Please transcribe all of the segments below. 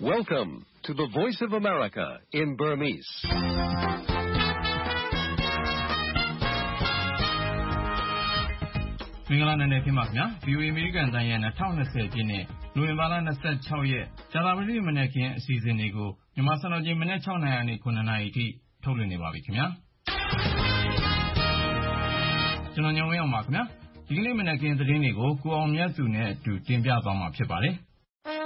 Welcome to the Voice of America in Burmese. ။မင်္ဂလာနံနက်ခင်းပါခင်ဗျာ။ VOA အမေရိကန်အသံရဲ့2020ပြည့်နှစ်နိုဝင်ဘာလ26ရက်ကြာသပတေးမနက်ခင်းအစီအစဉ်တွေကိုမြန်မာစံတော်ချိန်မနက်6နာရီကနေ9နာရီအထိထုတ်လွှင့်နေပါပြီခင်ဗျာ။ကျွန်တော်ညောင်ဝင်းအောင်ပါခင်ဗျာ။ဒီကနေ့မနက်ခင်းသတင်းတွေကိုကိုအောင်မြတ်သူနဲ့အတူတင်ပြသွားမှာဖြစ်ပါတယ်။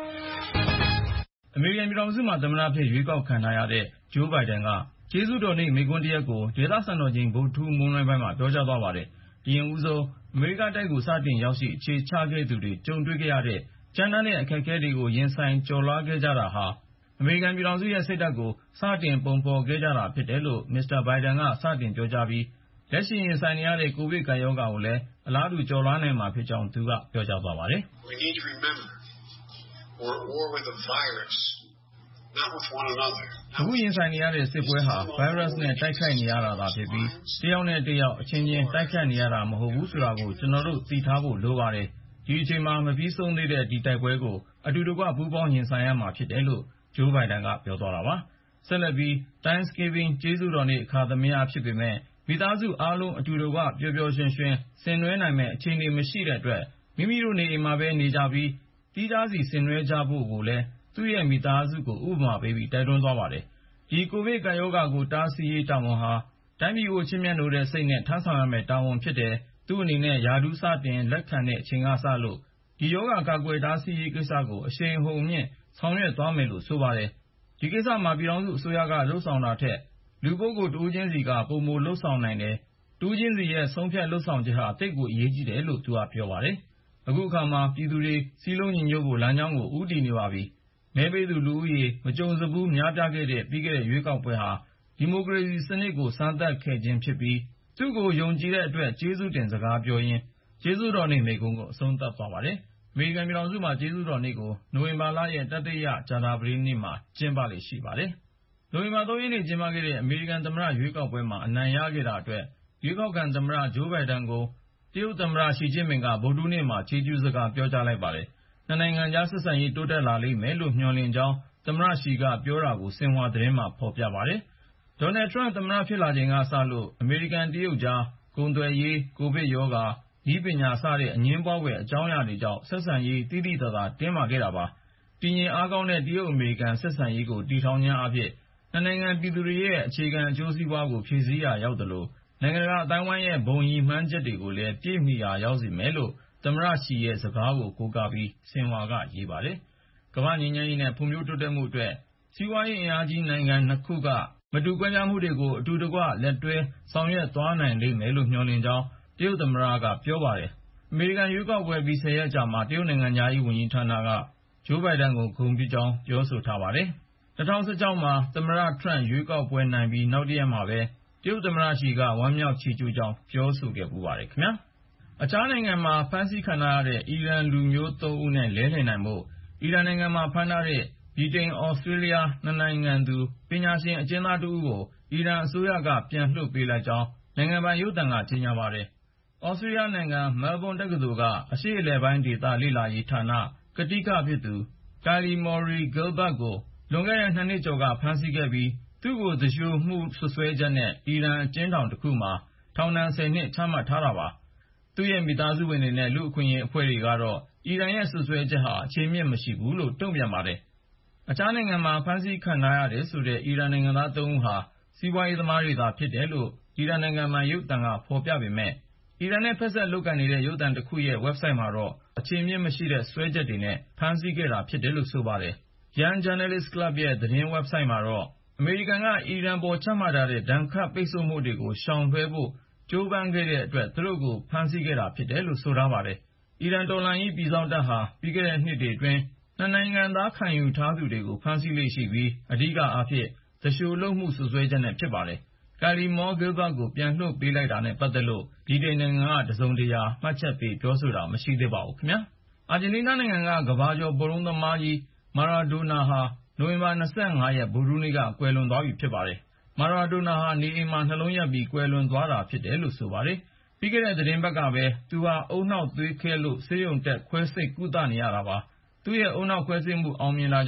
အမေရိကန်ပြည်ထောင်စုမှာသမ္မတဖြစ်ရွေးကောက်ခံထားရတဲ့ဂျိုးဘိုင်ဒန်ကကျေးဇူးတော်နေ့မိန့်ခွန်းတစ်ရပ်ကိုဒေသစံတော်ချိန်ဗုဒ္ဓဟူးမွန်းလွဲပိုင်းမှာပြောကြားသွားပါတယ်။ဒီရင်ဦးဆုံးအမေရိကတိုက်ကိုစတင်ရောက်ရှိအခြေချခဲ့သူတွေကြုံတွေ့ခဲ့ရတဲ့ကြမ်းတမ်းတဲ့အခက်အခဲတွေကိုရင်ဆိုင်ကျော်လွှားခဲ့ကြတာဟာအမေရိကန်ပြည်ထောင်စုရဲ့စိတ်ဓာတ်ကိုစတင်ပုံဖော်ခဲ့ကြတာဖြစ်တယ်လို့မစ္စတာဘိုင်ဒန်ကစတင်ပြောကြားပြီးလက်ရှိရင်ဆိုင်နေရတဲ့ကိုဗစ်ကပ်ရောဂါကိုလည်းအလားတူကျော်လွှားနိုင်မှာဖြစ်ကြောင်းသူကပြောကြားသွားပါတယ်။ We need to remember we're at war with a virus, not with one another. အခုရင်ဆိုင်နေရတဲ့စစ်ပွဲဟာဗိုင်းရပ်စ်နဲ့တိုက်ခိုက်နေရတာသာဖြစ်ပြီးတယောက်နဲ့တယောက်အချင်းချင်းတိုက်ခိုက်နေရတာမဟုတ်ဘူးဆိုတာကိုကျွန်တော်တို့သိထားဖို့လိုပါတယ်။ဒီအချိန်မှာမပြီးဆုံးသေးတဲ့ဒီတိုက်ပွဲကိုအတူတကွပူးပေါင်းရင်ဆိုင်ရမှာဖြစ်တယ်လို့ဂျိုးဘိုင်ဒန်ကပြောသွားတာပါ။ဆက်လက်ပြီး Thanksgiving ကျေးဇူးတော်နေ့အခါသမယဖြစ်ပေမဲ့မိသားစုအားလုံးအတူတကွပျော်ပျော်ရွှင်ရွှင်ဆင်နွှဲနိုင်မဲ့အခြေအနေမရှိတဲ့အတွက်မိမိတို့နေအိမ်မှာပဲနေကြပြီးတီးခြားစီဆင်နွှဲကြဖို့ကိုလည်းသူ့ရဲ့မိသားစုကိုဥပမာပေးပြီးတိုက်တွန်းသွားပါတယ်။ဒီကိုဗစ်ကပ်ရောဂါကိုတားဆီးရေးတာဝန်ဟာတိုင်းပြည်ကိုချစ်မြတ်နိုးတဲ့စိတ်နဲ့ထမ်းဆောင်ရမယ့်တာဝန်ဖြစ်တယ်။သူ့အနေနဲ့ယာဒူးစတင်လက်ခံတဲ့အချိန်ကစလို့ဒီရောဂါကာကွယ်တားဆီးရေးကိစ္စကိုအရှိန်အဟုန်မြင့်ဆောင်ရွက်သွားမယ်လို့ဆိုပါတယ်။ဒီကိစ္စမှာပြည်ထောင်စုအစိုးရကလှုပ်ဆောင်တာထက်လူပုဂ္ဂိုလ်တဦးချင်းစီကပုံမလှုပ်ဆောင်နိုင်တယ်။တဦးချင်းစီရဲ့ဆုံးဖြတ်လှုပ်ဆောင်ချက်ဟာတိတ်ကိုအရေးကြီးတယ်လို့သူကပြောပါတယ်။အခုအခါမှာပြည်သူတွေစီးလုံးညီညွတ်ဖို့လမ်းကြောင်းကိုဦးတည်နေပါပြီ။မဲပေးသူလူဦးရေမကြုံစဘူးများပြားခဲ့တဲ့ပြီးခဲ့တဲ့ရွေးကောက်ပွဲဟာဒီမိုကရေစီစနစ်ကိုစမ်းသပ်ခဲ့ခြင်းဖြစ်ပြီးသူ့ကိုယုံကြည်တဲ့အတွက်ကျေးဇူးတင်စကားပြောရင်းကျေးဇူးတော်နေ့မိန့်ခွန်းကိုအဆုံးသတ်သွားပါတယ်။အမေရိကန်ပြည်ထောင်စုမှာကျေးဇူးတော်နေ့ကိုနိုဝင်ဘာလရဲ့တတိယကြာသပတေးနေ့မှာကျင်းပလေ့ရှိပါတယ်။နိုဝင်ဘာ3ရက်နေ့ကျင်းပခဲ့တဲ့အမေရိကန်သမ္မတရွေးကောက်ပွဲမှာအနိုင်ရခဲ့တာအတွက်ရွေးကောက်ခံသမ္မတဂျိုးဘိုင်ဒန်ကိုတရုတ်သမ္မတရှီကျင့်ပင်ကဗုဒ္ဓဟူးနေ့မှာချီးကျူးစကားပြောကြားလိုက်ပါတယ်။နှစ်နိုင်ငံကြားဆက်ဆံရေးတိုးတက်လာလိမ့်မယ်လို့မျှော်လင့်ကြောင်းသမ္မတရှီကပြောတာကိုဆင်ဟွာသတင်းမှာဖော်ပြပါတယ်။ဒေါ်နယ်ထရန့်သမ္မတဖြစ်လာချိန်ကစလို့အမေရိကန်တရုတ်ကြားကုန်သွယ်ရေးကိုဗစ်ရောဂါနည်းပညာစတဲ့အငြင်းပွားဖွယ်အကြောင်းအရာတွေကြောင့်ဆက်ဆံရေးတိတိကျကျတင်းမာခဲ့တာပါ။တည်ငြိမ်အားကောင်းတဲ့တရုတ်အမေရိကန်ဆက်ဆံရေးကိုတည်ထောင်ခြင်းအဖြစ်နှစ်နိုင်ငံပြည်သူတွေရဲ့အခြေခံအကျိုးစီးပွားကိုဖြည့်ဆည်းရာရောက်သလိုနိုင်ငံတကာအတိုင်းအဝိုင်းရဲ့ဘုံရည်မှန်းချက်တွေကိုလည်းပြည့်မီရာရောက်စေမယ်လို့သမ္မတရှီရဲ့စကားကိုကိုးကားပြီးဆင်ဟွာကရေးပါတယ်။ကမ္ဘာ့ငြိမ်းချမ်းရေးနဲ့ဖွံ့ဖြိုးတိုးတက်မှုအတွက်စီးပွားရေးအင်အားကြီးနိုင်ငံနှစ်ခုကမတူကွဲပြားမှုတွေကိုအတူတကွလက်တွဲဆောင်ရွက်သွားနိုင်လိမ့်မယ်လို့မျှော်လင့်ကြောင်းတရုတ်သမ္မတကပြောပါတယ်။အမေရိကန်ရွေးကောက်ပွဲပြီး10ရက်ကြာမှာတရုတ်နိုင်ငံသားရေးဝန်ကြီးဌာနကဂျိုးဘိုင်ဒန်ကိုဂုဏ်ပြုကြောင်းပြောဆိုထားပါတယ်။2016မှာသမ္မတထရန့်ရွေးကောက်ပွဲနိုင်ပြီးနောက်တရက်မှာပဲတရုတ်သမ္မတရှီကဝမ်းမြောက်ချီးကျူးကြောင်းပြောဆိုခဲ့ပူပါတယ်ခင်ဗျာ။အခြားနိုင်ငံမှာဖမ်းဆီးခံထားရတဲ့အီရန်လူမျိုး3ဦးနဲ့လဲလှယ်နိုင်ဖို့အီရန်နိုင်ငံမှာဖမ်းထားတဲ့ဗြိတိန်၊ဩစတြေးလျနှစ်နိုင်ငံသူပညာရှင်အကျဉ်းသားတဦးကိုအီရန်အစိုးရကပြန်လွှတ်ပေးလိုက်ကြောင်းနိုင်ငံပိုင်ရုပ်သံကကြေညာပါတယ်။ဩစတြေးလျနိုင်ငံမဲလ်ဘုန်းတက္ကသိုလ်ကအရှေ့အလယ်ပိုင်းဒေသလေ့လာရေးဌာနကတိကဖြစ်သူKylie Mori Gilbert ကိုလွန်ခဲ့တဲ့2နှစ်ကျော်ကဖမ်းဆီးခဲ့ပြီးသူ့ကိုသူလျှိုမှုစွပ်စွဲချက်နဲ့အီရန်အကျဉ်းထောင်တစ်ခုမှာထောင်ဒဏ်10နှစ်ချမှတ်ထားတာပါ။သူ့ရဲ့မိသားစုဝင်တွေနဲ့လူ့အခွင့်အရေးအဖွဲ့တွေကတော့အီရန်ရဲ့စွပ်စွဲချက်ဟာအခြေအမြစ်မရှိဘူးလို့တုံ့ပြန်ပါတယ်။အခြားနိုင်ငံမှာဖမ်းဆီးခံထားရတယ်ဆိုတဲ့အီရန်နိုင်ငံသား3ဦးဟာစီးပွားရေးသမားတွေသာဖြစ်တယ်လို့အီရန်နိုင်ငံပိုင်ရုပ်သံကဖော်ပြပေမဲ့အီရန်နဲ့ဖက်ဆက်လုပ်ကိုင်နေတဲ့ရုပ်သံတစ်ခုရဲ့ website မှာတော့အခြေအမြစ်မရှိတဲ့စွဲချက်တွေနဲ့ဖမ်းဆီးခဲ့တာဖြစ်တယ်လို့ဆိုပါတယ်။ Young Journalist Club ရဲ့သတင်း website မှာတော့အမေရိကန်ကအီရန်ပေါ်ချမှတ်ထားတဲ့ဒဏ်ခတ်ပိတ်ဆို့မှုတွေကိုရှောင်လွှဲဖို့ကြိုးပမ်းခဲ့တဲ့အတွက်သူတို့ကိုဖမ်းဆီးခဲ့တာဖြစ်တယ်လို့ဆိုထားပါတယ်။အီရန်တော်လှန်ရေးပြည်စောင့်တပ်ဟာပြီးခဲ့တဲ့နှစ်တွေအတွင်းနှစ်နိုင်ငံသားခံယူထားသူတွေကိုဖမ်းဆီးလေ့ရှိပြီးအဓိကအားဖြင့်သူလျှိုလုပ်မှုစွပ်စွဲချက်နဲ့ဖြစ်ပါတယ်။ Kylie Mori Gilbert ကိုပြန်လွှတ်ပေးလိုက်တာနဲ့ပတ်သက်လို့ဗြိတိန်နိုင်ငံကတစုံတရာမှတ်ချက်ပေးပြောဆိုတာမရှိသေးပါဘူးခင်ဗျာ။အာဂျင်တီးနားနိုင်ငံကကမ္ဘာကျော်ဘောလုံးသမားကြီးမာရာဒိုနာဟာနိုဝင်ဘာ25ရက်ဗုဒ္ဓဟူးနေ့ကကွယ်လွန်သွားပြီဖြစ်ပါတယ်။မာရာဒိုနာဟာနေအိမ်မှာနှလုံးရပ်ပြီးကွယ်လွန်သွားတာဖြစ်တယ်လို့ဆိုပါတယ်။ပြီးခဲ့တဲ့သတင်းပတ်ကပဲသူဟာဦးနှောက်သွေးခဲလို့ဆေးရုံတက်ခွဲစိတ်ကုသနေရတာပါ။သူ့ရဲ့ဦးနှောက်ခွဲစိတ်မှုအောင်မြင်တာကြောင့်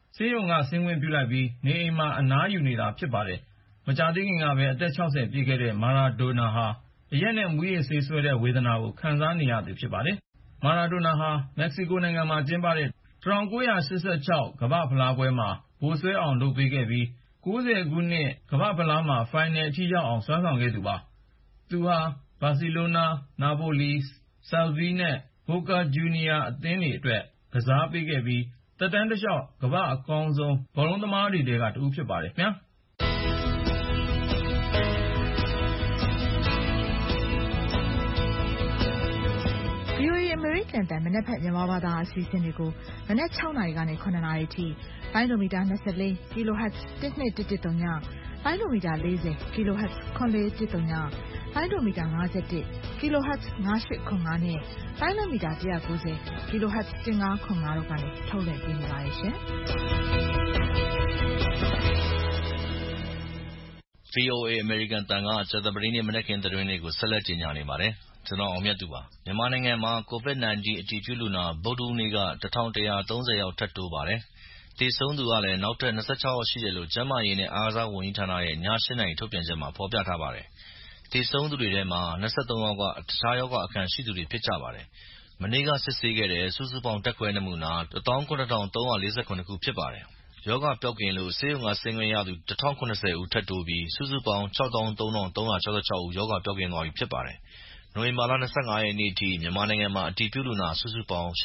ဆေးရုံကဆင်းခွင့်ပြုလိုက်ပြီးနေအိမ်မှာအနားယူနေတာဖြစ်ပါတယ်။မကြာသေးခင်ကပဲအသက်60ပြည့်ခဲ့တဲ့မာရာဒိုနာဟာအရက်နဲ့မူးယစ်ဆေးဆွဲတဲ့ဝေဒနာကိုခံစားနေရသူဖြစ်ပါတယ်။မာရာဒိုနာဟာမက္ကဆီကိုနိုင်ငံမှာကျင်းပတဲ့1986ကမ္ဘာ့ဖလားပွဲမှာဗိုလ်စွဲအောင်လုပ်ပေးခဲ့ပြီး90ခုနှစ်ကမ္ဘာ့ဖလားမှာဖိုင်နယ်အထိရောက်အောင်စွမ်းဆောင်ခဲ့သူပါ။သူဟာဘာစီလိုနာ၊နာပိုလီ၊ဆယ်လ်ဗီးနဲ့ဘိုကာဂျူနီယာအသင်းတွေအတွက်ကစားပေးခဲ့ပြီးသက်တမ်းတလျှောက်ကမ္ဘာ့အကောင်းဆုံးဘောလုံးသမားတွေထဲကတဦးဖြစ်ပါတယ်ခင်ဗျာ။ VOA အမေရိကန်တန်မနက်ဖြန်မြန်မာဘာသာအစီအစဉ်တွေကိုမနက်6နာရီကနေ9နာရီထိလိုင်းဒိုမီတာ24 kHz 1213ညလိုင်းဒိုမီတာ40 kHz 9413ညလိုင်းဒိုမီတာ51 kHz 9805နဲ့လိုင်းဒိုမီတာ190 kHz 1505တို့ကနေထုတ်လွှင့်ပေးနေပါတယ်ရှင်။ VOA အမေရိကန်တန်ကကြာသပတေးနေ့မနက်ခင်းသတင်းတွေကိုဆက်လက်ကြီးညာနေပါတယ်။ကျွန်တော်အောင်မြတ်သူပါ။မြန်မာနိုင်ငံမှာ COVID-19 အတည်ပြုလူနာဗုဒ္ဓဟူးနေ့က1130ယောက်ထပ်တိုးပါတယ်။သေဆုံးသူကလည်းနောက်ထပ်26ယောက်ရှိတယ်လို့ကျန်းမာရေးနဲ့အားကစားဝန်ကြီးဌာနရဲ့ည8နာရီထုတ်ပြန်ချက်မှာဖော်ပြထားပါတယ်။သေဆုံးသူတွေထဲမှာ23ယောက်ကတခြားရောဂါအခံရှိသူတွေဖြစ်ကြပါတယ်။မနေ့ကစစ်ဆေးခဲ့တဲ့စုစုပေါင်းဓာတ်ခွဲနမူနာ19349ခုဖြစ်ပါတယ်။ရောဂါပျောက်ကင်းလို့ဆေးရုံကဆင်းခွင့်ရသူ1090ဦးထပ်တိုးပြီးစုစုပေါင်း63366ဦးရောဂါပျောက်ကင်းသွားပြီဖြစ်ပါတယ်။နိုဝင်ဘာလ25ရက်နေ့အထိမြန်မာနိုင်ငံမှာအတည်ပြုလူနာစုစုပေါင်း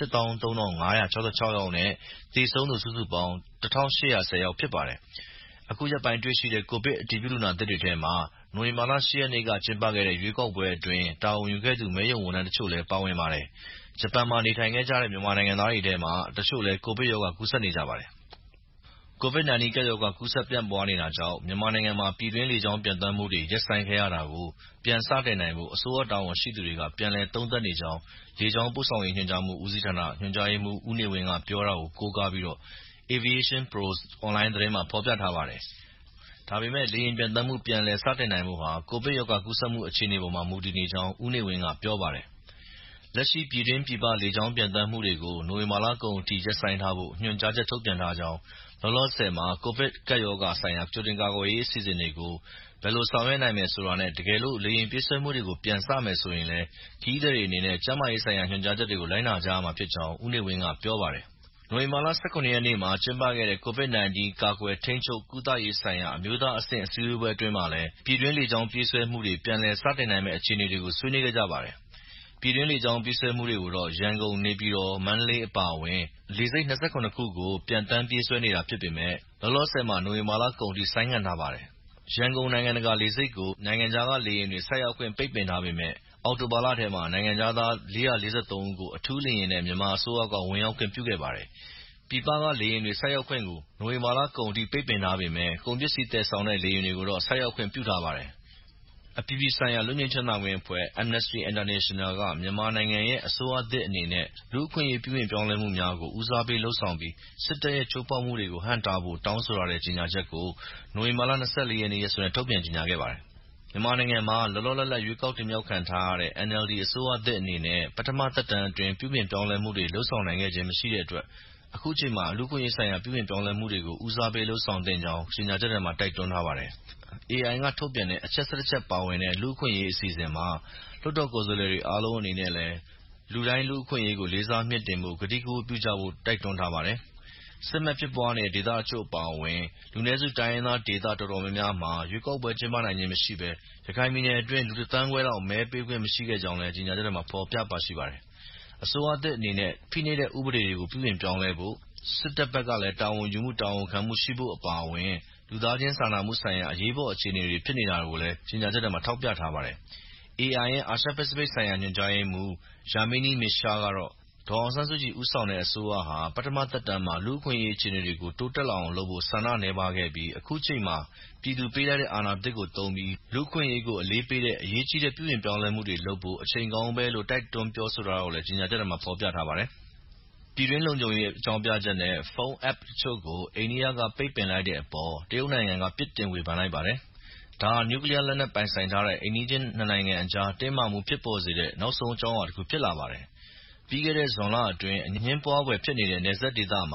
83566ယောက်နဲ့သေဆုံးသူစုစုပေါင်း1810ယောက်ဖြစ်ပါတယ်။အခုရက်ပိုင်းတွေ့ရှိတဲ့ကိုဗစ်အတည်ပြုလူနာသစ်တွေထဲမှာနိုဝင်ဘာလ10ရက်နေ့ကကျင်းပခဲ့တဲ့ရွေးကောက်ပွဲအတွင်းတာဝန်ယူခဲ့သူမဲရုံဝန်ထမ်းတချို့လည်းပါဝင်ပါတယ်။ဂျပန်မှာနေထိုင်ခဲ့ကြတဲ့မြန်မာနိုင်ငံသားတွေထဲမှာတချို့လည်းကိုဗစ်ရောဂါကူးစက်နေကြပါတယ်။ COVID-19 ကပ်ရောဂါကူးစက်ပြန့်ပွားနေတာကြောင့်မြန်မာနိုင်ငံမှာပြည်တွင်းလေကြောင်းပျံသန်းမှုတွေရပ်ဆိုင်းခဲ့ရတာကိုပြန်စတင်နိုင်ဖို့အစိုးရတာဝန်ရှိသူတွေကပြန်လည်သုံးသပ်နေကြောင်းလေကြောင်းပို့ဆောင်ရေးညွှန်ကြားမှုဦးစီးဌာနညွှန်ကြားရေးမှူးဦးနေဝင်းကပြောတာကိုကိုးကားပြီး Aviation Pros အွန်လိုင်းသတင်းမှာဖော်ပြထားပါတယ်။ဒါပေမဲ့လေယာဉ်ပျံသန်းမှုပြန်လည်စတင်နိုင်ဖို့ဟာကိုဗစ်ရောဂါကူးစက်မှုအခြေအနေပေါ်မှာမူတည်နေကြောင်းဦးနေဝင်းကပြောပါတယ်။လက်ရှိပြည်တွင်းပြည်ပလေကြောင်းပျံသန်းမှုတွေကိုနိုဝင်ဘာလကုန်အထိရပ်ဆိုင်းထားဖို့ညွှန်ကြားချက်ထုတ်ပြန်ထားကြောင်းလောလောဆယ်မှာကိုဗစ်ကပ်ရောဂါဆိုင်ရာကြိုတင်ကာကွယ်ရေးအစီအစဉ်တွေကိုဘယ်လိုဆောင်ရွက်နိုင်မယ်ဆိုတာနဲ့တကယ်လို့လေယာဉ်ပြေးဆွဲမှုတွေကိုပြန်စမယ်ဆိုရင်လည်းခရီးသည်တွေအနေနဲ့ကျန်းမာရေးဆိုင်ရာညွှန်ကြားချက်တွေကိုလိုက်နာကြရမှာဖြစ်ကြောင်းဦးနေဝင်းကပြောပါတယ်။နိုဝင်ဘာလ17ရက်နေ့မှာကျင်းပခဲ့တဲ့ COVID-19 ကာကွယ်ထိန်းချုပ်ကုသရေးဆိုင်ရာအမျိုးသားအဆင့်အစည်းအဝေးပွဲအတွင်းမှာလည်းပြည်တွင်းလေကြောင်းပြေးဆွဲမှုတွေပြန်လည်စတင်နိုင်မယ့်အခြေအနေတွေကိုဆွေးနွေးခဲ့ကြပါတယ်။ပြည်တွင်းလေကြောင်းပြေးဆွဲမှုတွေကိုတော့ရန်ကုန်၊နေပြည်တော်၊မန္တလေးအပါအဝင်လေဆိပ်27ခုကိုပျံသန်းပြေးဆွဲနေတာဖြစ်ပေမဲ့လောလောဆယ်မှာနိုဝင်ဘာလကုန်ထိဆိုင်းငံ့ထားပါတယ်။ရန်ကုန်နိုင်ငံတကာလေဆိပ်ကိုနိုင်ငံခြားကလေယာဉ်တွေဆိုက်ရောက်ခွင့်ပိတ်ပင်ထားပေမဲ့အောက်တိုဘာလထဲမှာနိုင်ငံခြားသား443ဦးကိုအထူးလေယာဉ်နဲ့မြန်မာအစိုးရကဝင်ရောက်ခွင့်ပြုခဲ့ပါတယ်။ပြည်ပကလေယာဉ်တွေဆိုက်ရောက်ခွင့်ကိုနိုဝင်ဘာလကုန်ထိပိတ်ပင်ထားပေမဲ့ကုန်ပစ္စည်းသယ်ဆောင်တဲ့လေယာဉ်တွေကိုတော့ဆိုက်ရောက်ခွင့်ပြုထားပါတယ်။အပြည်ပြည်ဆိုင်ရာလွတ်ငြိမ်းချမ်းသာခွင့်အဖွဲ့ Amnesty International ကမြန်မာနိုင်ငံရဲ့အစိုးရသစ်အနေနဲ့လူ့အခွင့်အရေးပြုပြင်ပြောင်းလဲမှုများကိုဦးစားပေးလုပ်ဆောင်ပြီးစစ်တပ်ရဲ့ချိုးဖောက်မှုတွေကိုဟန့်တားဖို့တောင်းဆိုထားတဲ့ကြေညာချက်ကိုနိုဝင်ဘာလ24ရက်နေ့ရက်စွဲနဲ့ထုတ်ပြန်ကြေညာခဲ့ပါတယ်။မြန်မာနိုင်ငံမှာလောလောလတ်လတ်ရွေးကောက်တင်မြှောက်ခံထားရတဲ့ NLD အစိုးရသစ်အနေနဲ့ပထမသက်တမ်းအတွင်းပြုပြင်ပြောင်းလဲမှုတွေလုပ်ဆောင်နိုင်ခဲ့ခြင်းမရှိတဲ့အတွက်အခုချိန်မှာလူ့အခွင့်အရေးဆိုင်ရာပြုပြင်ပြောင်းလဲမှုတွေကိုဦးစားပေးလုပ်ဆောင်သင့်ကြောင်းကြေညာချက်ထဲမှာတိုက်တွန်းထားပါတယ်။ AI ကထုတ်ပြန်တဲ့အချက်17ချက်ပါဝင်တဲ့လူ့အခွင့်အရေးအစီအစဉ်မှာလွှတ်တော်ကိုယ်စားလှယ်တွေအားလုံးအနေနဲ့လည်းလူတိုင်းလူ့အခွင့်အရေးကိုလေးစားမြှင့်တင်ဖို့ကတိကဝတ်ပြုကြဖို့တိုက်တွန်းထားပါတယ်။စစ်မက်ဖြစ်ပွားနေတဲ့ဒေသအချို့အပါအဝင်လူနည်းစုတိုင်းရင်းသားဒေသတော်တော်များများမှာရွေးကောက်ပွဲကျင်းပနိုင်ခြင်းမရှိဘဲရခိုင်ပြည်နယ်အတွင်းလူ1သန်းခွဲလောက်မဲပေးခွင့်မရှိခဲ့ကြောင်းလည်းကြေညာချက်ထဲမှာဖော်ပြပါရှိပါတယ်။အစိုးရသစ်အနေနဲ့ဖိနှိပ်တဲ့ဥပဒေတွေကိုပြုပြင်ပြောင်းလဲဖို့စစ်တပ်ဘက်ကလည်းတာဝန်ယူမှုတာဝန်ခံမှုရှိဖို့အပါအဝင်လူသားချင်းစာနာမှုဆိုင်ရာအရေးပေါ်အခြေအနေတွေဖြစ်နေတာကိုလည်းကြေညာချက်ထဲမှာထောက်ပြထားပါတယ်။ AI ရဲ့အာရှပစိဖိတ်ဆိုင်ရာညွှန်ကြားရေးမှူး Yamini Mishra ကတော့ဒေါ်အောင်ဆန်းစုကြည်ဦးဆောင်တဲ့အစိုးရဟာပထမသက်တမ်းမှာလူ့အခွင့်အရေးအခြေအနေတွေကိုတိုးတက်လာအောင်လုပ်ဖို့ဆန္ဒနည်းပါးခဲ့ပြီးအခုချိန်မှာပြည်သူပေးလိုက်တဲ့အာဏာသစ်ကိုသုံးပြီးလူ့အခွင့်အရေးကိုအလေးပေးတဲ့အရေးကြီးတဲ့ပြုပြင်ပြောင်းလဲမှုတွေလုပ်ဖို့အချိန်ကောင်းပဲလို့တိုက်တွန်းပြောဆိုထားတာကိုလည်းကြေညာချက်ထဲမှာဖော်ပြထားပါတယ်။ပြည်တွင်းလုံခြုံရေးအကြောင်းပြချက်နဲ့ဖုန်း App တချို့ကိုအိန္ဒိယကပိတ်ပင်လိုက်တဲ့အပေါ်တရုတ်နိုင်ငံကပြစ်တင်ဝေဖန်လိုက်ပါတယ်။ဒါဟာနျူကလီးယားလက်နက်ပိုင်ဆိုင်ထားတဲ့အိမ်နီးချင်းနှစ်နိုင်ငံအကြားတင်းမာမှုဖြစ်ပေါ်စေတဲ့နောက်ဆုံးအကြောင်းအရာတခုဖြစ်လာပါတယ်။ပြီးခဲ့တဲ့ဇွန်လအတွင်းအငြင်းပွားဖွယ်ဖြစ်နေတဲ့နယ်စပ်ဒေသမှာ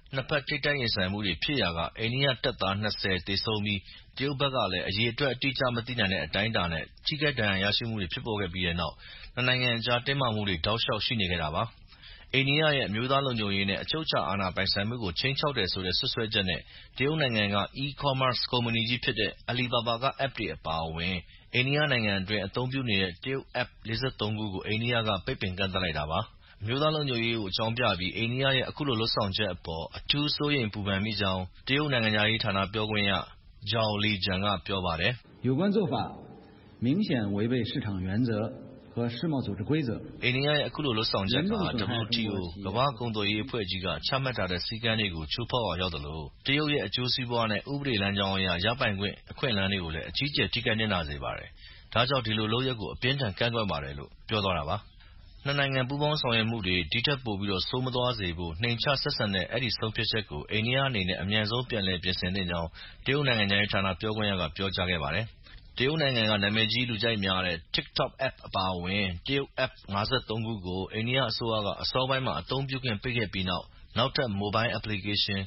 နှစ်ဖက်ထိပ်တိုက်ရင်ဆိုင်မှုတွေဖြစ်ရာကအိန္ဒိယတပ်သား20သေဆုံးပြီးတရုတ်ဘက်ကလည်းအရေအတွက်အတိအကျမသိနိုင်တဲ့အတိုင်းအတာနဲ့ထိခိုက်ဒဏ်ရာရရှိမှုတွေဖြစ်ပေါ်ခဲ့ပြီးတဲ့နောက်နှစ်နိုင်ငံအကြားတင်းမာမှုတွေတောက်လျှောက်ရှိနေခဲ့တာပါ။အိန္ဒိယရဲ့အမျိုးသားလုံခြုံရေးနဲ့အချုပ်အခြာအာဏာပိုင်ဆိုင်မှုကိုခြိမ်းခြောက်တယ်ဆိုတဲ့စွပ်စွဲချက်နဲ့တရုတ်နိုင်ငံက e-commerce ကုမ္ပဏီကြီးဖြစ်တဲ့ Alibaba က app တွေအပါအဝင်အိန္ဒိယနိုင်ငံအတွင်းအသုံးပြုနေတဲ့တရုတ် app 43ခုကိုအိန္ဒိယကပိတ်ပင်ကန့်သတ်လိုက်တာပါ။အမျိုးသားလုံခြုံရေးကိုအကြောင်းပြပြီးအိန္ဒိယရဲ့အခုလိုလုပ်ဆောင်ချက်အပေါ်အထူးစိုးရိမ်ပူပန်မိကြောင်းတရုတ်နိုင်ငံခြားရေးဌာနပြောခွင့်ရ Zhao Lijian ကပြောပါတယ်။有关做法明显违背市场原则和世贸组织规则အိန္ဒိယရဲ့အခုလိုလုပ်ဆောင်ချက်က WTO ကမ္ဘာ့ကုန်သွယ်ရေးအဖွဲ့ကြီးကချမှတ်ထားတဲ့စည်းကမ်းတွေကိုချိုးဖောက်အောင်ရောက်သလိုတရုတ်ရဲ့အကျိုးစီးပွားနဲ့ဥပဒေလမ်းကြောင်းအရရပိုင်ခွင့်အခွင့်အလမ်းတွေကိုလည်းအကြီးအကျယ်ထိခိုက်နစ်နာစေပါတယ်။ဒါကြောင့်ဒီလိုလုပ်ရပ်ကိုအပြင်းထန်ကန့်ကွက်ပါတယ်လို့ပြောသွားတာပါ။နှစ်နိုင်ငံပူးပေါင်းဆောင်ရွက်မှုတွေဒီထက်ပိုပြီးဆိုးမသွားစေဖို့နှိမ်ချဆက်ဆံတဲ့အဲဒီဆုံးဖြတ်ချက်ကိုအိန္ဒိယအနေနဲ့အမြန်ဆုံးပြန်လည်ပြင်ဆင်သင့်ကြောင်းတရုတ်နိုင်ငံခြားရေးဌာနပြောခွင့်ရကပြောကြားခဲ့ပါတယ်။တရုတ်နိုင်ငံကနာမည်ကြီးလူကြိုက်များတဲ့ TikTok app အပါအဝင်တရုတ် app 53ခုကိုအိန္ဒိယအစိုးရကအစောပိုင်းမှာအသုံးပြုခွင့်ပိတ်ခဲ့ပြီးနောက်ထပ် mobile application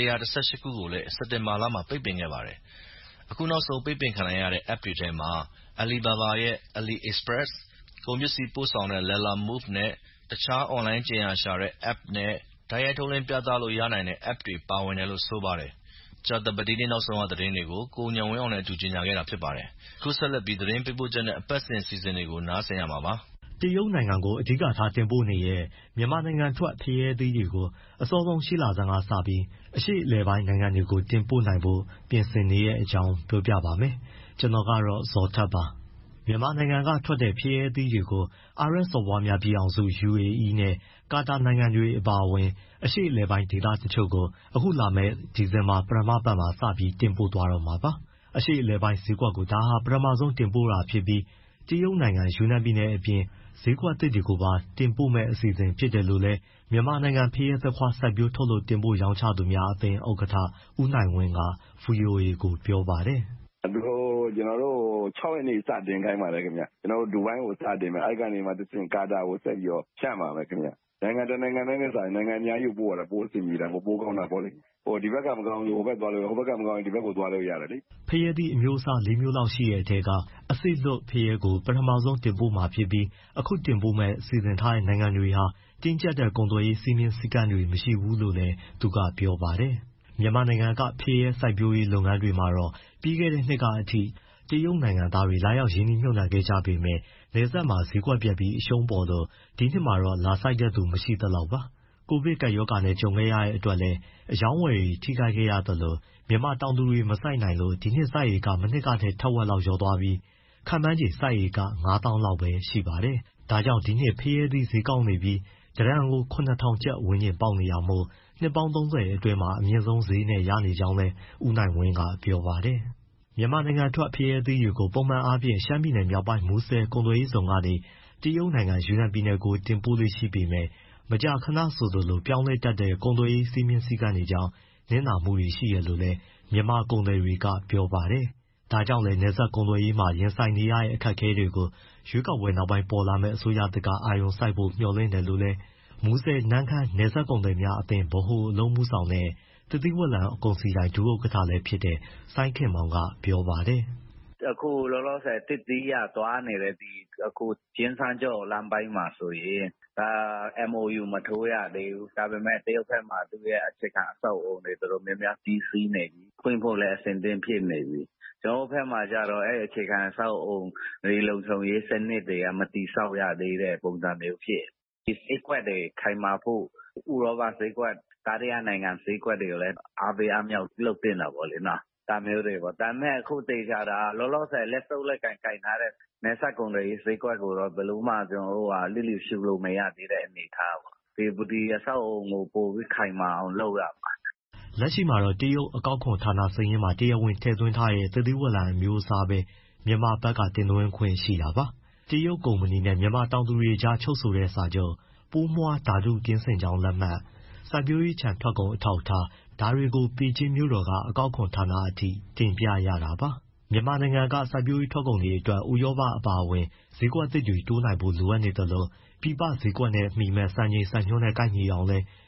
118ခုကိုလည်းစက်တင်ဘာလမှာပိတ်ပင်ခဲ့ပါတယ်။အခုနောက်ဆုံးပိတ်ပင်ခံလိုက်ရတဲ့ app တွေထဲမှာ Alibaba ရဲ့ AliExpress ကုန်ပစ္စည်းပို့ဆောင်တဲ့ Lalamove နဲ့တခြားအွန်လိုင်းကြင်ယာရှာတဲ့ app နဲ့တိုက်ရိုက်ထုတ်လင်းပြသလို့ရနိုင်တဲ့ app တွေပါဝင်တယ်လို့ဆိုပါတယ်။ကြာသပတေးနေ့နောက်ဆုံးရသတင်းတွေကိုကိုဉာဏ်ဝင်းအောင်နဲ့အတူကြေညာခဲ့တာဖြစ်ပါတယ်။အခုဆက်လက်ပြီးသတင်းပေးပို့ချက်နဲ့အပတ်စဉ်အစီအစဉ်တွေကိုနားဆင်ရမှာပါ။တရုတ်နိုင်ငံကိုအဓိကထားတင်ပို့နေတဲ့မြန်မာနိုင်ငံထွက်ဖရဲသီးတွေကိုအစောဆုံးရှေ့လဆန်းကစပြီးအရှေ့အလယ်ပိုင်းနိုင်ငံတွေကိုတင်ပို့နိုင်ဖို့ပြင်ဆင်နေတဲ့အကြောင်းပြောပြပါမယ်။ကျွန်တော်ကတော့ဇော်ထက်ပါ။မြန်မာနိုင်ငံကထွက်တဲ့ဖရဲသီးတွေကိုအာရပ်စော်ဘွားများပြည်ထောင်စု UAE နဲ့ကာတာနိုင်ငံတွေအပါအဝင်အရှေ့အလယ်ပိုင်းဒေသတချို့ကိုအခုလာမယ့်ဒီဇင်ဘာပထမပတ်မှာစပြီးတင်ပို့သွားတော့မှာပါ။အရှေ့အလယ်ပိုင်းဈေးကွက်ကိုဒါဟာပထမဆုံးတင်ပို့တာဖြစ်ပြီးတရုတ်နိုင်ငံယူနန်ပြည်နယ်အပြင်ဈေးကွက်သစ်တွေကိုပါတင်ပို့မဲ့အစီအစဉ်ဖြစ်တယ်လို့လည်းမြန်မာနိုင်ငံဖရဲသခွားစိုက်ပျိုးထုတ်လုပ်တင်ပို့ရောင်းချသူများအသင်းဥက္ကဋ္ဌဦးနိုင်ဝင်းက VOA ကိုပြောပါတယ်။ကျွန်တော်တို့6ရက်နေ့စတင်ခိုင်းပါတယ်ခင်ဗျ။ကျွန်တော်တို့ဒူဘိုင်းကိုစတင်မယ်အဲ့ကနေမှတစ်ဆင့်ကာတာကိုဆက်ပြီးတော့ဖြန့်ပါမယ်ခင်ဗျ။နိုင်ငံတနိုင်ငံနဲ့ဆိုင်နိုင်ငံအများကြီးပို့ရတာပို့အစီအစဉ်ပို့ကောင်းတာပေါ့လေ။ဒီဘက်ကမကောင်းဘူးဟိုဘက်သွားလို့ဟိုဘက်ကမကောင်းဒီဘက်ကိုသွားလို့ရတယ်လေ။ဖရဲသီးအမျိုးအစား၄မျိုးလောက်ရှိတဲ့အထက်ကအစိလွတ်ဖရဲကိုပထမဆုံးတင်ပို့မှာဖြစ်ပြီးအခုတင်ပို့မဲ့စီစဉ်ထားတဲ့နိုင်ငံတွေဟာတင်းကျပ်တဲ့ကုန်သွယ်ရေးစီးမင်းစည်းကမ်းတွေမရှိဘူးလို့လည်းသူကပြောပါတယ်။မြန်မာနိုင်ငံကဖရဲစိုက်ပျိုးရေးလုပ်ငန်းတွေမှာတော့ပြီးခဲ့တဲ့နှစ်ကအထိတရုတ်နိုင်ငံသားတွေလာရောက်ရင်းနှီးမြှုပ်နှံခဲ့ကြပေမဲ့နယ်စပ်မှာဈေးကွက်ပြတ်ပြီးအရှုံးပေါ်လို့ဒီနှစ်မှာတော့လာစိုက်တဲ့သူမရှိသလောက်ပါ။ကိုဗစ်ကပ်ရောဂါနဲ့ကြုံခဲ့ရတဲ့အတွက်လည်းအယောင်းဝယ်တွေထိခိုက်ခဲ့ရသလိုမြန်မာတောင်သူတွေမစိုက်နိုင်လို့ဒီနှစ်စိုက်ဧကမနှစ်ကထက်ထက်ဝက်လောက်လျော့သွားပြီးခန့်မှန်းခြေစိုက်ဧက9000လောက်ပဲရှိပါတယ်။ဒါကြောင့်ဒီနှစ်ဖရဲသီးဈေးကောင်းနေပြီးတရန်ကို9000ကျပ်ဝန်းကျင်ပေါက်နေအောင်မို့နှစ်ပေါင်း30အတွင်းမှာအမြင့်ဆုံးဈေးနဲ့ရနေကြောင်းလည်းဦးနိုင်ဝင်းကပြောပါတယ်။မြန်မာနိုင်ငံထွက်ဖရဲသီးတွေကိုပုံမှန်အားဖြင့်ရှမ်းပြည်နယ်မြောက်ပိုင်းမူဆယ်ကုန်သွယ်ရေးဇုံကနေတရုတ်နိုင်ငံယူနန်ပြည်နယ်ကိုတင်ပို့လို့ရှိပေမဲ့မကြာခဏဆိုသလိုပြောင်းလဲတတ်တဲ့ကုန်သွယ်ရေးစည်းမျဉ်းစည်းကမ်းတွေကြောင့်နစ်နာမှုတွေရှိရလို့လည်းမြန်မာကုန်သည်တွေကပြောပါတယ်။ဒါကြောင့်လည်းနယ်စပ်ကုန်သွယ်ရေးမှာရင်ဆိုင်နေရတဲ့အခက်အခဲတွေကိုရွေးကောက်ပွဲနောက်ပိုင်းပေါ်လာမယ့်အစိုးရသစ်ကအာရုံစိုက်ဖို့မျှော်လင့်တယ်လို့လည်းမူဆယ်နန်းခမ်းနယ်စပ်ကုန်သည်များအသင်းဗဟိုအလုပ်မှုဆောင်နဲ့သစ်သီးဝလံကုန်စည်ဒိုင်ဒုဥက္ကဋ္ဌလည်းဖြစ်တဲ့စိုင်းခင်မောင်ကပြောပါတယ်။အခုလောလောဆယ်သစ်သီးရသွားနေတဲ့အခုကျင်းစန်းကျော့လမ်းပိုင်းမှာဆိုရင်MOU မထိုးရသေးဘူးဒါပေမဲ့တရုတ်ဘက်မှာသူ့ရဲ့အခြေခံအဆောက်အအုံတွေတော်တော်များများပြီးစီးနေပြီဖွင့်ဖို့လည်းအဆင်သင့်ဖြစ်နေပြီကျွန်တော်ဘက်မှာကျတော့အဲ့အခြေခံအဆောက်အအုံတွေလုံခြုံရေးစနစ်တွေကမတည်ဆောက်ရသေးတဲ့ပုံစံမျိုးဖြစ်ဒီဈေးကွက်တွေခိုင်မာဖို့ဥရောပဈေးကွက်ကားရနိုင်ငံဈေးကွက်တွေကိုလည်းအားပေးအားမြောက်လုပ်တင်တာပေါ့လေနော်ဒါမျိုးတွေပေါ့ဒါပေမဲ့အခုတေချာတာလောလောဆယ်လက်စုပ်လက်ကင်ထားတဲ့နယ်စပ်ကုန်တွေဈေးကွက်ကိုတော့ဘယ်လိုမှကျွန်တော်တို့ကလိလိရှုလို့မရသေးတဲ့အနေအထားပေါ့ဒီအဆောက်အအုံကိုပိုပြီးခိုင်မာအောင်လုပ်ရမှာလက်ရှိမှာတော့တရုတ်အကောက်ခွန်ဌာနစာရင်းမှာတရားဝင်ထည့်သွင်းထားတဲ့သစ်သီးဝလံအမျိုးအစားပဲမြန်မာဘက်ကတင်သွင်းခွင့်ရှိတာပါတရုတ်ကုမ္ပဏီနဲ့မြန်မာတောင်သူတွေကြားချုပ်ဆိုတဲ့စာချုပ်ပိုးမွှားဓာတုကင်းစင်ကြောင်းလက်မှတ်စိုက်ပျိုးရေးခြံထွက်ကုန်အထောက်အထားဒါတွေကိုပေကျင်းမြို့တော်ကအကောက်ခွန်ဌာနအထိတင်ပြရတာပါမြန်မာနိုင်ငံကစိုက်ပျိုးရေးထွက်ကုန်တွေအတွက်ဥရောပအပါအဝင်ဈေးကွက်သစ်တွေတိုးနိုင်ဖို့လိုအပ်နေတယ်လို့ပြည်ပဈေးကွက်နဲ့မှီမဲ့စံချိန်စံညွှန်းနဲ့ကိုက်ညီအောင်လဲ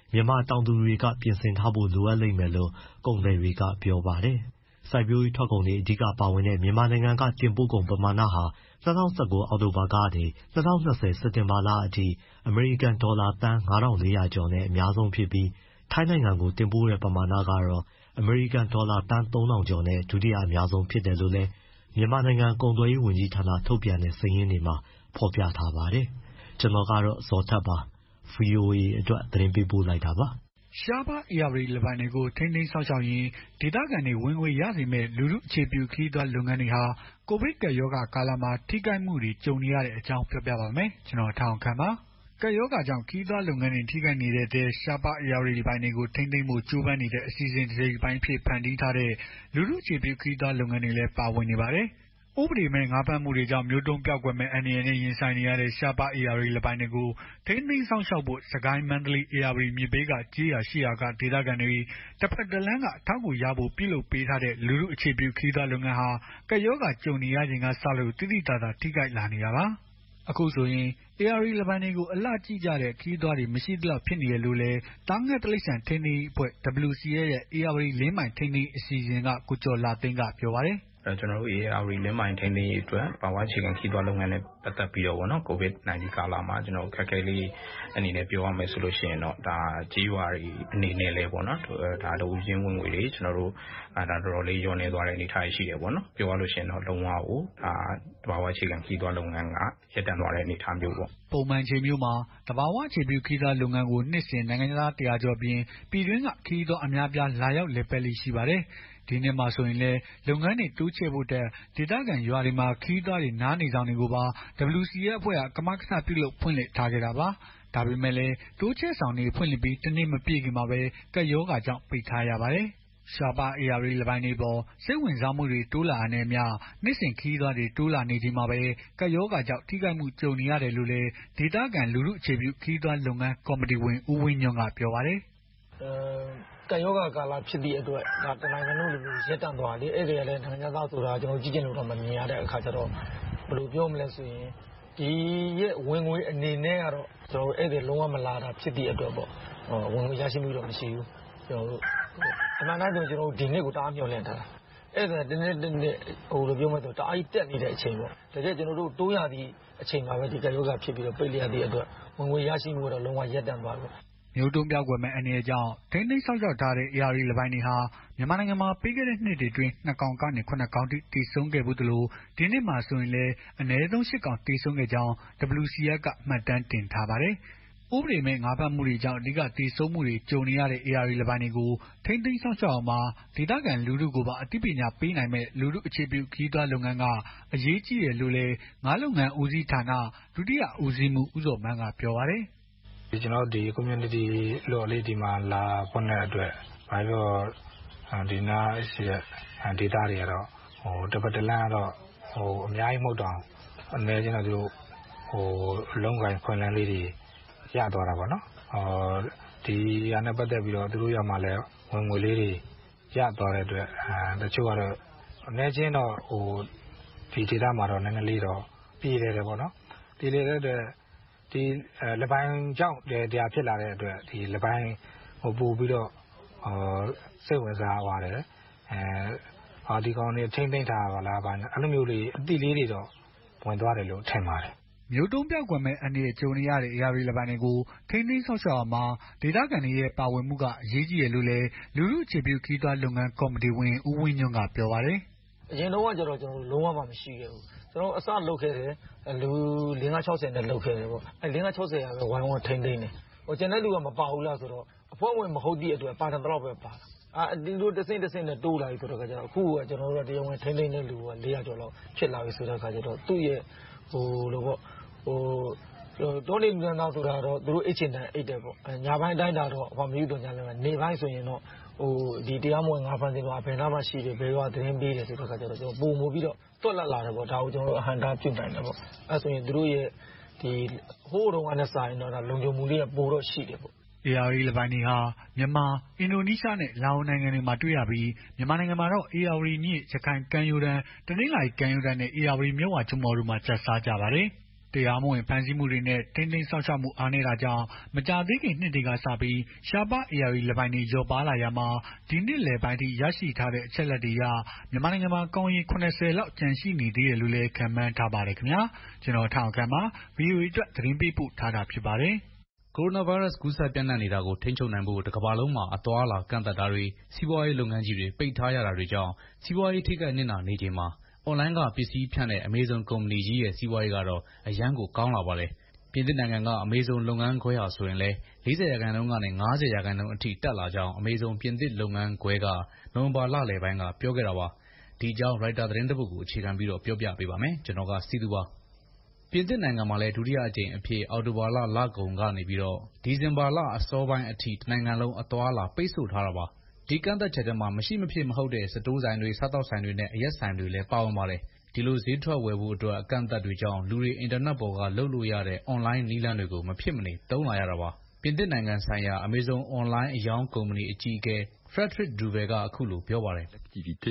မြန်မာတောင်သူတွေက ပြင်ဆင်ထားဖို့လိုအပ်လိမ့်မယ်လို့ ကုန်သည်တွေကပြောပါတယ်။ စိုက်ပျိုးရေးထွက်ကုန်တွေ အဓိကပါဝင်တဲ့ မြန်မာနိုင်ငံက တင်ပို့ကုန်ပမာဏဟာ ၂၀၁၉ အောက်တိုဘာကနေ ၂၀၂၀ စက်တင်ဘာလအထိ အမေရိကန်ဒေါ်လာသန်း ၅,၄၀၀ ကျော်နဲ့ အများဆုံးဖြစ်ပြီး ထိုင်းနိုင်ငံကို တင်ပို့တဲ့ ပမာဏကတော့ အမေရိကန်ဒေါ်လာသန်း ၃,၀၀၀ ကျော်နဲ့ ဒုတိယအများဆုံးဖြစ်တယ်လို့လည်း မြန်မာနိုင်ငံ ကုန်သွယ်ရေးဝန်ကြီးဌာန ထုတ်ပြန်တဲ့ စာရင်းတွေမှာ ဖော်ပြထားပါတယ်။ ဒီသတင်းကို ဗွီအိုအေအတွက် သတင်းပေးပို့ထားတာပါ။ရှားပါးဧရာဝတီလင်းပိုင်တွေကို ထိန်းသိမ်းစောင့်ရှောက်ရင်း ဒေသခံတွေ ဝင်ငွေရစေမယ့် လူထုအခြေပြု ခရီးသွားလုပ်ငန်းတွေဟာ ကိုဗစ်ကပ်ရောဂါကာလမှာ ထိခိုက်မှုတွေ ကြုံနေရတဲ့အကြောင်း ပြောပြပါမယ်။ ဗွီအိုအေမြန်မာပိုင်းသတင်းထောက် ကိုထက်အောင်ခန့်က သတင်းပေးပို့ထားပါတယ်။ ကပ်ရောဂါကြောင့် ခရီးသွားလုပ်ငန်းတွေ ထိခိုက်နေတဲ့အထဲ ရှားပါးဧရာဝတီလင်းပိုင်တွေကို ထိန်းသိမ်းဖို့ ကြိုးပမ်းနေတဲ့ အစီအစဉ်တစိတ်တပိုင်းအဖြစ် ဖန်တီးထားတဲ့ လူထုအခြေပြု ခရီးသွားလုပ်ငန်းတွေလည်း ပါဝင်နေပါတယ်။ ဥပဒေမဲ့ ငါးဖမ်းမှုတွေကြောင့် မျိုးတုန်းပျောက်ကွယ်မယ့် အန္တရာယ်နဲ့ ရင်ဆိုင်နေရတဲ့ ရှားပါးဧရာဝတီလင်းပိုင်တွေကို ထိန်းသိမ်းစောင့်ရှောက်ဖို့ စစ်ကိုင်း၊ မန္တလေး၊ ဧရာဝတီမြစ်ဘေးက ကျေးရွာ ၈ ရွာက ဒေသခံတွေ တဖက်တလမ်းက အထောက်အကူရဖို့ ပြုလုပ်ပေးထားတဲ့ လူထုအခြေပြု ခရီးသွားလုပ်ငန်းဟာ ကပ်ရောဂါကြုံနေရချိန်ကစလို့ သိသိသာသာ ထိခိုက်လာနေတာပါ။ အခုဆိုရင် ဧရာဝတီလင်းပိုင်တွေကို အလှကြည့်ကြတဲ့ ခရီးသွားတွေ မရှိသလောက် ဖြစ်နေတယ်လို့လည်း သားငှက်တိရစ္ဆာန်ထိန်းသိမ်းရေးအဖွဲ့ WCS ရဲ့ ဧရာဝတီလင်းပိုင်ထိန်းသိမ်းရေး အစီအစဉ်က ကိုကျော်လှသိန်းက ပြောပါတယ်။ "ကျွန်တော်တို့ ဧရာဝတီလင်းပိုင်ထိန်းသိမ်းရေးအတွက် ဘာဝအခြေခံခရီးသွားလုပ်ငန်းနဲ့ ပတ်သက်ပြီးတော့ COVID-19 ကာလမှာ အခက်အခဲလေးအနေနဲ့ ပြောရမယ်ဆိုရင်တော့ ကျေးရွာတွေအနေနဲ့လည်း တဦးချင်းဝင်ငွေတွေ တော်တော်လေးလျော့နည်းသွားတဲ့ အနေအထားရှိတယ်ပေါ့နော်။ ပြောရလို့ရှိရင်တော့ လုံးဝကို သဘာဝအခြေခံခရီးသွားလုပ်ငန်းက ရပ်တန့်သွားတဲ့ အနေအထားမျိုးပေါ့။ " ပုံမှန်အချိန်မျိုးမှာ သဘာဝအခြေပြု ခရီးသွားလုပ်ငန်းကို နှစ်စဉ် နိုင်ငံခြားသား ၁၀၀ ကျော်အပြင် ပြည်တွင်းက ခရီးသွားအများအပြား လာရောက်လည်ပတ်လေ့ရှိပါတယ်။ ဒီနှစ်မှာဆိုရင်လည်း လုပ်ငန်းတွေ တိုးချဲ့ဖို့ထက် ဒေသခံရွာတွေမှာ ခရီးသွားတွေ နားနေဆောင်တွေကိုပါ WCS အဖွဲ့က ကမကထပြုလုပ် ဖွင့်လှစ်ထားခဲ့တာပါ။ ဒါပေမဲ့လည်း တိုးချဲ့ဆောင်တွေ ဖွင့်လှစ်ပြီး ၁ နှစ်မပြည့်ခင်မှာပဲ ကပ်ရောဂါကြောင့် ပိတ်ထားရပါတယ်။ ရှားပါးဧရာဝတီလင်းပိုင်တွေအပေါ် စိတ်ဝင်စားမှုတွေ တိုးလာတာနဲ့အမျှ နှစ်စဉ်ခရီးသွားတွေ တိုးလာနေချိန်မှာပဲ ကပ်ရောဂါကြောင့် ထိခိုက်မှု ကြုံနေရတယ်လို့လည်း ဒေသခံလူထုအခြေပြု ခရီးသွားလုပ်ငန်း ကော်မတီဝင် ဦးဝင်းညွန့်က ပြောပါတယ်။ "ကပ်ရောဂါကာလဖြစ်သည့်အတွက် တနိုင်ငံလုံးလိုလို ရပ်တန့်သွားတယ်လေ။ ဧည့်သည်ကလည်း နိုင်ငံခြားသားဆိုတာ ကြည့်ချင်လို့မမြင်ရတဲ့အခါကျတော့ ဒီရဲ့ဝင်ငွေအနေနဲ့ကတော့ ဧည့်သည်လုံးဝမလာတာဖြစ်သည့်အတွက် ဝင်ငွေရရှိမှုတော့မရှိဘူး။ အမှန်အတိုင်းဆို ဒီနှစ်ကို တအားမျှော်လင့်ထားတာ။ ဧည့်သည်တနှစ်တအားတက်နေတဲ့အချိန်ပေါ့။ တကယ့်တိုးရသည့်အချိန်မှာပဲ ဒီကပ်ရောဂါဖြစ်ပြီး ပိတ်လိုက်ရသည့်အတွက် ဝင်ငွေရရှိမှုကတော့ လုံးဝရပ်တန့်သွားတယ်။ " မျိုးတုန်းပျောက်ကွယ်မယ့် အန္တရာယ်ကြောင့် ထိန်းသိမ်းစောင့်ရှောက်ထားတဲ့ ဧရာဝတီလင်းပိုင်တွေဟာ မြန်မာနိုင်ငံမှာ ပြီးခဲ့တဲ့နှစ်တွေအတွင်း ၂ ကောင်ကနေ ၇ ကောင်အထိ သေဆုံးခဲ့ဖူးသလို ဒီနှစ်မှာဆိုရင်လည်း အနည်းဆုံး ၈ ကောင် သေဆုံးခဲ့ကြောင်း WCS က မှတ်တမ်းတင်ထားပါတယ်။ ဥပဒေမဲ့ ငါးဖမ်းမှုတွေကြောင့် အဓိက သေဆုံးမှုတွေ ကြုံနေရတဲ့ ဧရာဝတီလင်းပိုင်တွေကို ထိန်းသိမ်းစောင့်ရှောက်ရာမှာ ဒေသခံလူထုကိုပါ အသိပညာပေးနိုင်မယ့် လူထုအခြေပြု ခရီးသွားလုပ်ငန်းက အရေးကြီးတယ်လို့လည်း ငါးလုပ်ငန်းဦးစီးဌာန ဒုတိယဦးစီးမှူး ဦးဇော်မန်းက ပြောပါတယ်။ "ကျွန်တော်တို့ community အလွတ်လေး ဒီမှာလာဖွင့်တဲ့အတွက် ဒီနားရှိတဲ့ဒေသတွေကတော့ တဖက်တလမ်းကတော့ အများကြီးမဟုတ်တောင် အနည်းအကျဉ်းတော့ အလုပ်အကိုင်အခွင့်အလမ်းလေးတွေ ရသွားတာပေါ့နော်။ ဒီဟာနဲ့ပတ်သက်ပြီး သူတို့ဆီမှာလည်း ဝင်ငွေလေးတွေ ရသွားတဲ့အတွက် တချို့ကတော့ အနည်းအကျဉ်းတော့ ဒီဒေသမှာတော့ နည်းနည်းလေးတော့ ပြေလည်တယ်ပေါ့နော်။ ပြေလည်တဲ့အတွက် ဒီလင်းပိုင်ကြောင့် ဒီဟာဖြစ်လာတဲ့အတွက် လင်းပိုင်ကိုပိုပြီးတော့ စိတ်ဝင်စားသွားတယ်။ ဒီကောင်တွေထိန်းသိမ်းထားရပါလား အဲ့လိုမျိုးလေး အသိလေးတွေတော့ ဝင်သွားတယ်လို့ ထင်ပါတယ်။ " မျိုးတုန်းပျောက်ကွယ်မယ့် အန္တရာယ်ကြုံနေရတဲ့ ဧရာဝတီလင်းပိုင်တွေကို ထိန်းသိမ်းစောင့်ရှောက်ရာမှာ ဒေသခံတွေရဲ့ ပါဝင်မှုက အရေးကြီးတယ်လို့လည်း လူထုအခြေပြု ခရီးသွားလုပ်ငန်း ကော်မတီဝင် ဦးဝင်းညွန့်က ပြောပါတယ်။ "အရင်တုန်းက လုံးဝမှမရှိခဲ့ဘူး။ ကျွန်တော်တို့အစလုပ်ခဲ့တယ် လူ ၄/၅/၆၀ နဲ့လုပ်ခဲ့တယ်ပေါ့။ အဲ့ ၄/၅/၆၀ ကပဲ ဝိုင်းဝန်းထိန်းသိမ်းတယ်။ ကျန်တဲ့သူက မပါဘူးလားဆိုတော့ အဖွဲ့ဝင်မဟုတ်သည့်အတွက် ပါချင်သလောက်ပဲပါတာ။ ဒီလိုတဆင့်နဲ့တိုးလာပြီဆိုတော့ အခုတရားဝင်ထိန်းသိမ်းတဲ့သူက ၄၀၀ ကျော်လောက်ဖြစ်လာပြီဆိုတော့ သူ့ရဲ့တောနေလူတန်းစားဆိုတာကတော့ သူတို့အိပ်ချင်တိုင်းအိပ်တယ်ပေါ့။ ညပိုင်းတိုင်းတာတော့ မသိသော်ငြားလည်း နေ့ပိုင်းဆိုရင်တော့ တရားမဝင်ငါးဖမ်းသမား ဘယ်နားမှာရှိတယ် ဘယ်ရွာသတင်းပေးတယ်ဆိုတော့ ပိုမိုပြီးတော့ သွက်လက်လာတယ်ပေါ့။ ဒါကိုကျွန်တော်တို့ အဟန့်အတားဖြစ်နိုင်တယ်ပေါ့။ အဲ့ဆိုရင်သူတို့ရဲ့ ဟိုးတုန်းကနဲ့စာရင်တော့ လုံခြုံမှုလေးက ပိုတော့ရှိတယ်ပေါ့။ " ဧရာဝတီလင်းပိုင်တွေဟာ မြန်မာ၊ အင်ဒိုနီးရှားနဲ့ လာအိုနိုင်ငံတွေမှာ တွေ့ရပြီး မြန်မာနိုင်ငံမှာတော့ ဧရာဝတီမြစ် ရခိုင်ကမ်းရိုးတန်း တနင်္သာရီကမ်းရိုးတန်းနဲ့ ဧရာဝတီမြစ်ဝကျွန်းပေါ်တို့မှာ ကျတ်စားကြပါတယ်။တရားမဝင်ဖမ်းဆီးမှုတွေနဲ့ထိန်းသိမ်းစောင့်ရှောက်မှုအားနည်းတာကြောင့်မကြာသေးခင်နှစ်တွေကစပြီးရှားပါးဧရာဝတီလက်ပိုင်းတွေလျော့ပါလာရာမှာဒီနှစ်လယ်ပိုင်းထိရရှိထားတဲ့အချက်အလက်တွေအရမြန်မာနိုင်ငံမှာကောင်ရေ80လောက်ကျန်ရှိနေသေးတယ်လို့လည်းခန့်မှန်းထားပါတယ်ခင်ဗျာကျွန်တော်ထောင်ခန့်မှာ VOA အတွက်သတင်းပေးပို့ထားတာဖြစ်ပါတယ်ကိုရိုနာဗိုင်းရပ်စ်ကူးစက်ပြန့်နှံ့နေတာကိုထိန်းချုပ်နိုင်ဖို့တစ်ကမ္ဘာလုံးမှာအသွားအလာကန့်သတ်တာတွေစီးပွားရေးလုပ်ငန်းကြီးတွေပိတ်ထားရတာတွေကြောင့်စီးပွားရေးထိခိုက်နစ်နာနေချိန်မှာအွန်လိုင်းကပစ္စည်းဖြန့်တဲ့ Amazon ကုမ္ပဏီကြီးရဲ့စီးပွားရေးကတော့အရမ်းကိုကောင်းလာပါတယ်။ပြင်သစ်နိုင်ငံက Amazon လုပ်ငန်းခွဲဟာဆိုရင်လည်း 40% ကနေ 50% အထိတက်လာကြောင်း Amazon ပြင်သစ်လုပ်ငန်းခွဲကနိုဝင်ဘာလလယ်ပိုင်းကပြောခဲ့တာပါ။ဒီအကြောင်း Reuters သတင်းတစ်ပုဒ်ကိုအခြေခံပြီးပြောပြပေးပါမယ်။ကျွန်တော်ကစီသူပါ။ပြင်သစ်နိုင်ငံမှာလည်းဒုတိယအကြိမ်အဖြစ်အောက်တိုဘာလကုန်ကနေပြီးတော့ဒီဇင်ဘာလအစောပိုင်းအထိနိုင်ငံလုံးအသွားအလာပိတ်ဆို့ထားတာပါ။ဒီကန့်သတ်ချက်ထဲမှာမရှိမဖြစ်မဟုတ်တဲ့စတိုးဆိုင်တွေစားသောက်ဆိုင်တွေနဲ့အရက်ဆိုင်တွေလည်းပါဝင်ပါတယ်။ဒီလိုဈေးထွက်ဝယ်ဖို့အတွက်အကန့်အသတ်တွေကြောင့်လူတွေအင်တာနက်ပေါ်ကလုပ်လို့ရတဲ့အွန်လိုင်းနည်းလမ်းတွေကိုမဖြစ်မနေသုံးလာရတာပါ။ပြင်သစ်နိုင်ငံဆိုင်ရာ Amazon အွန်လိုင်းအရောင်းကုမ္ပဏီအကြီးအကဲ Frédéric Dubé ကအခုလိုပြောပါတယ်။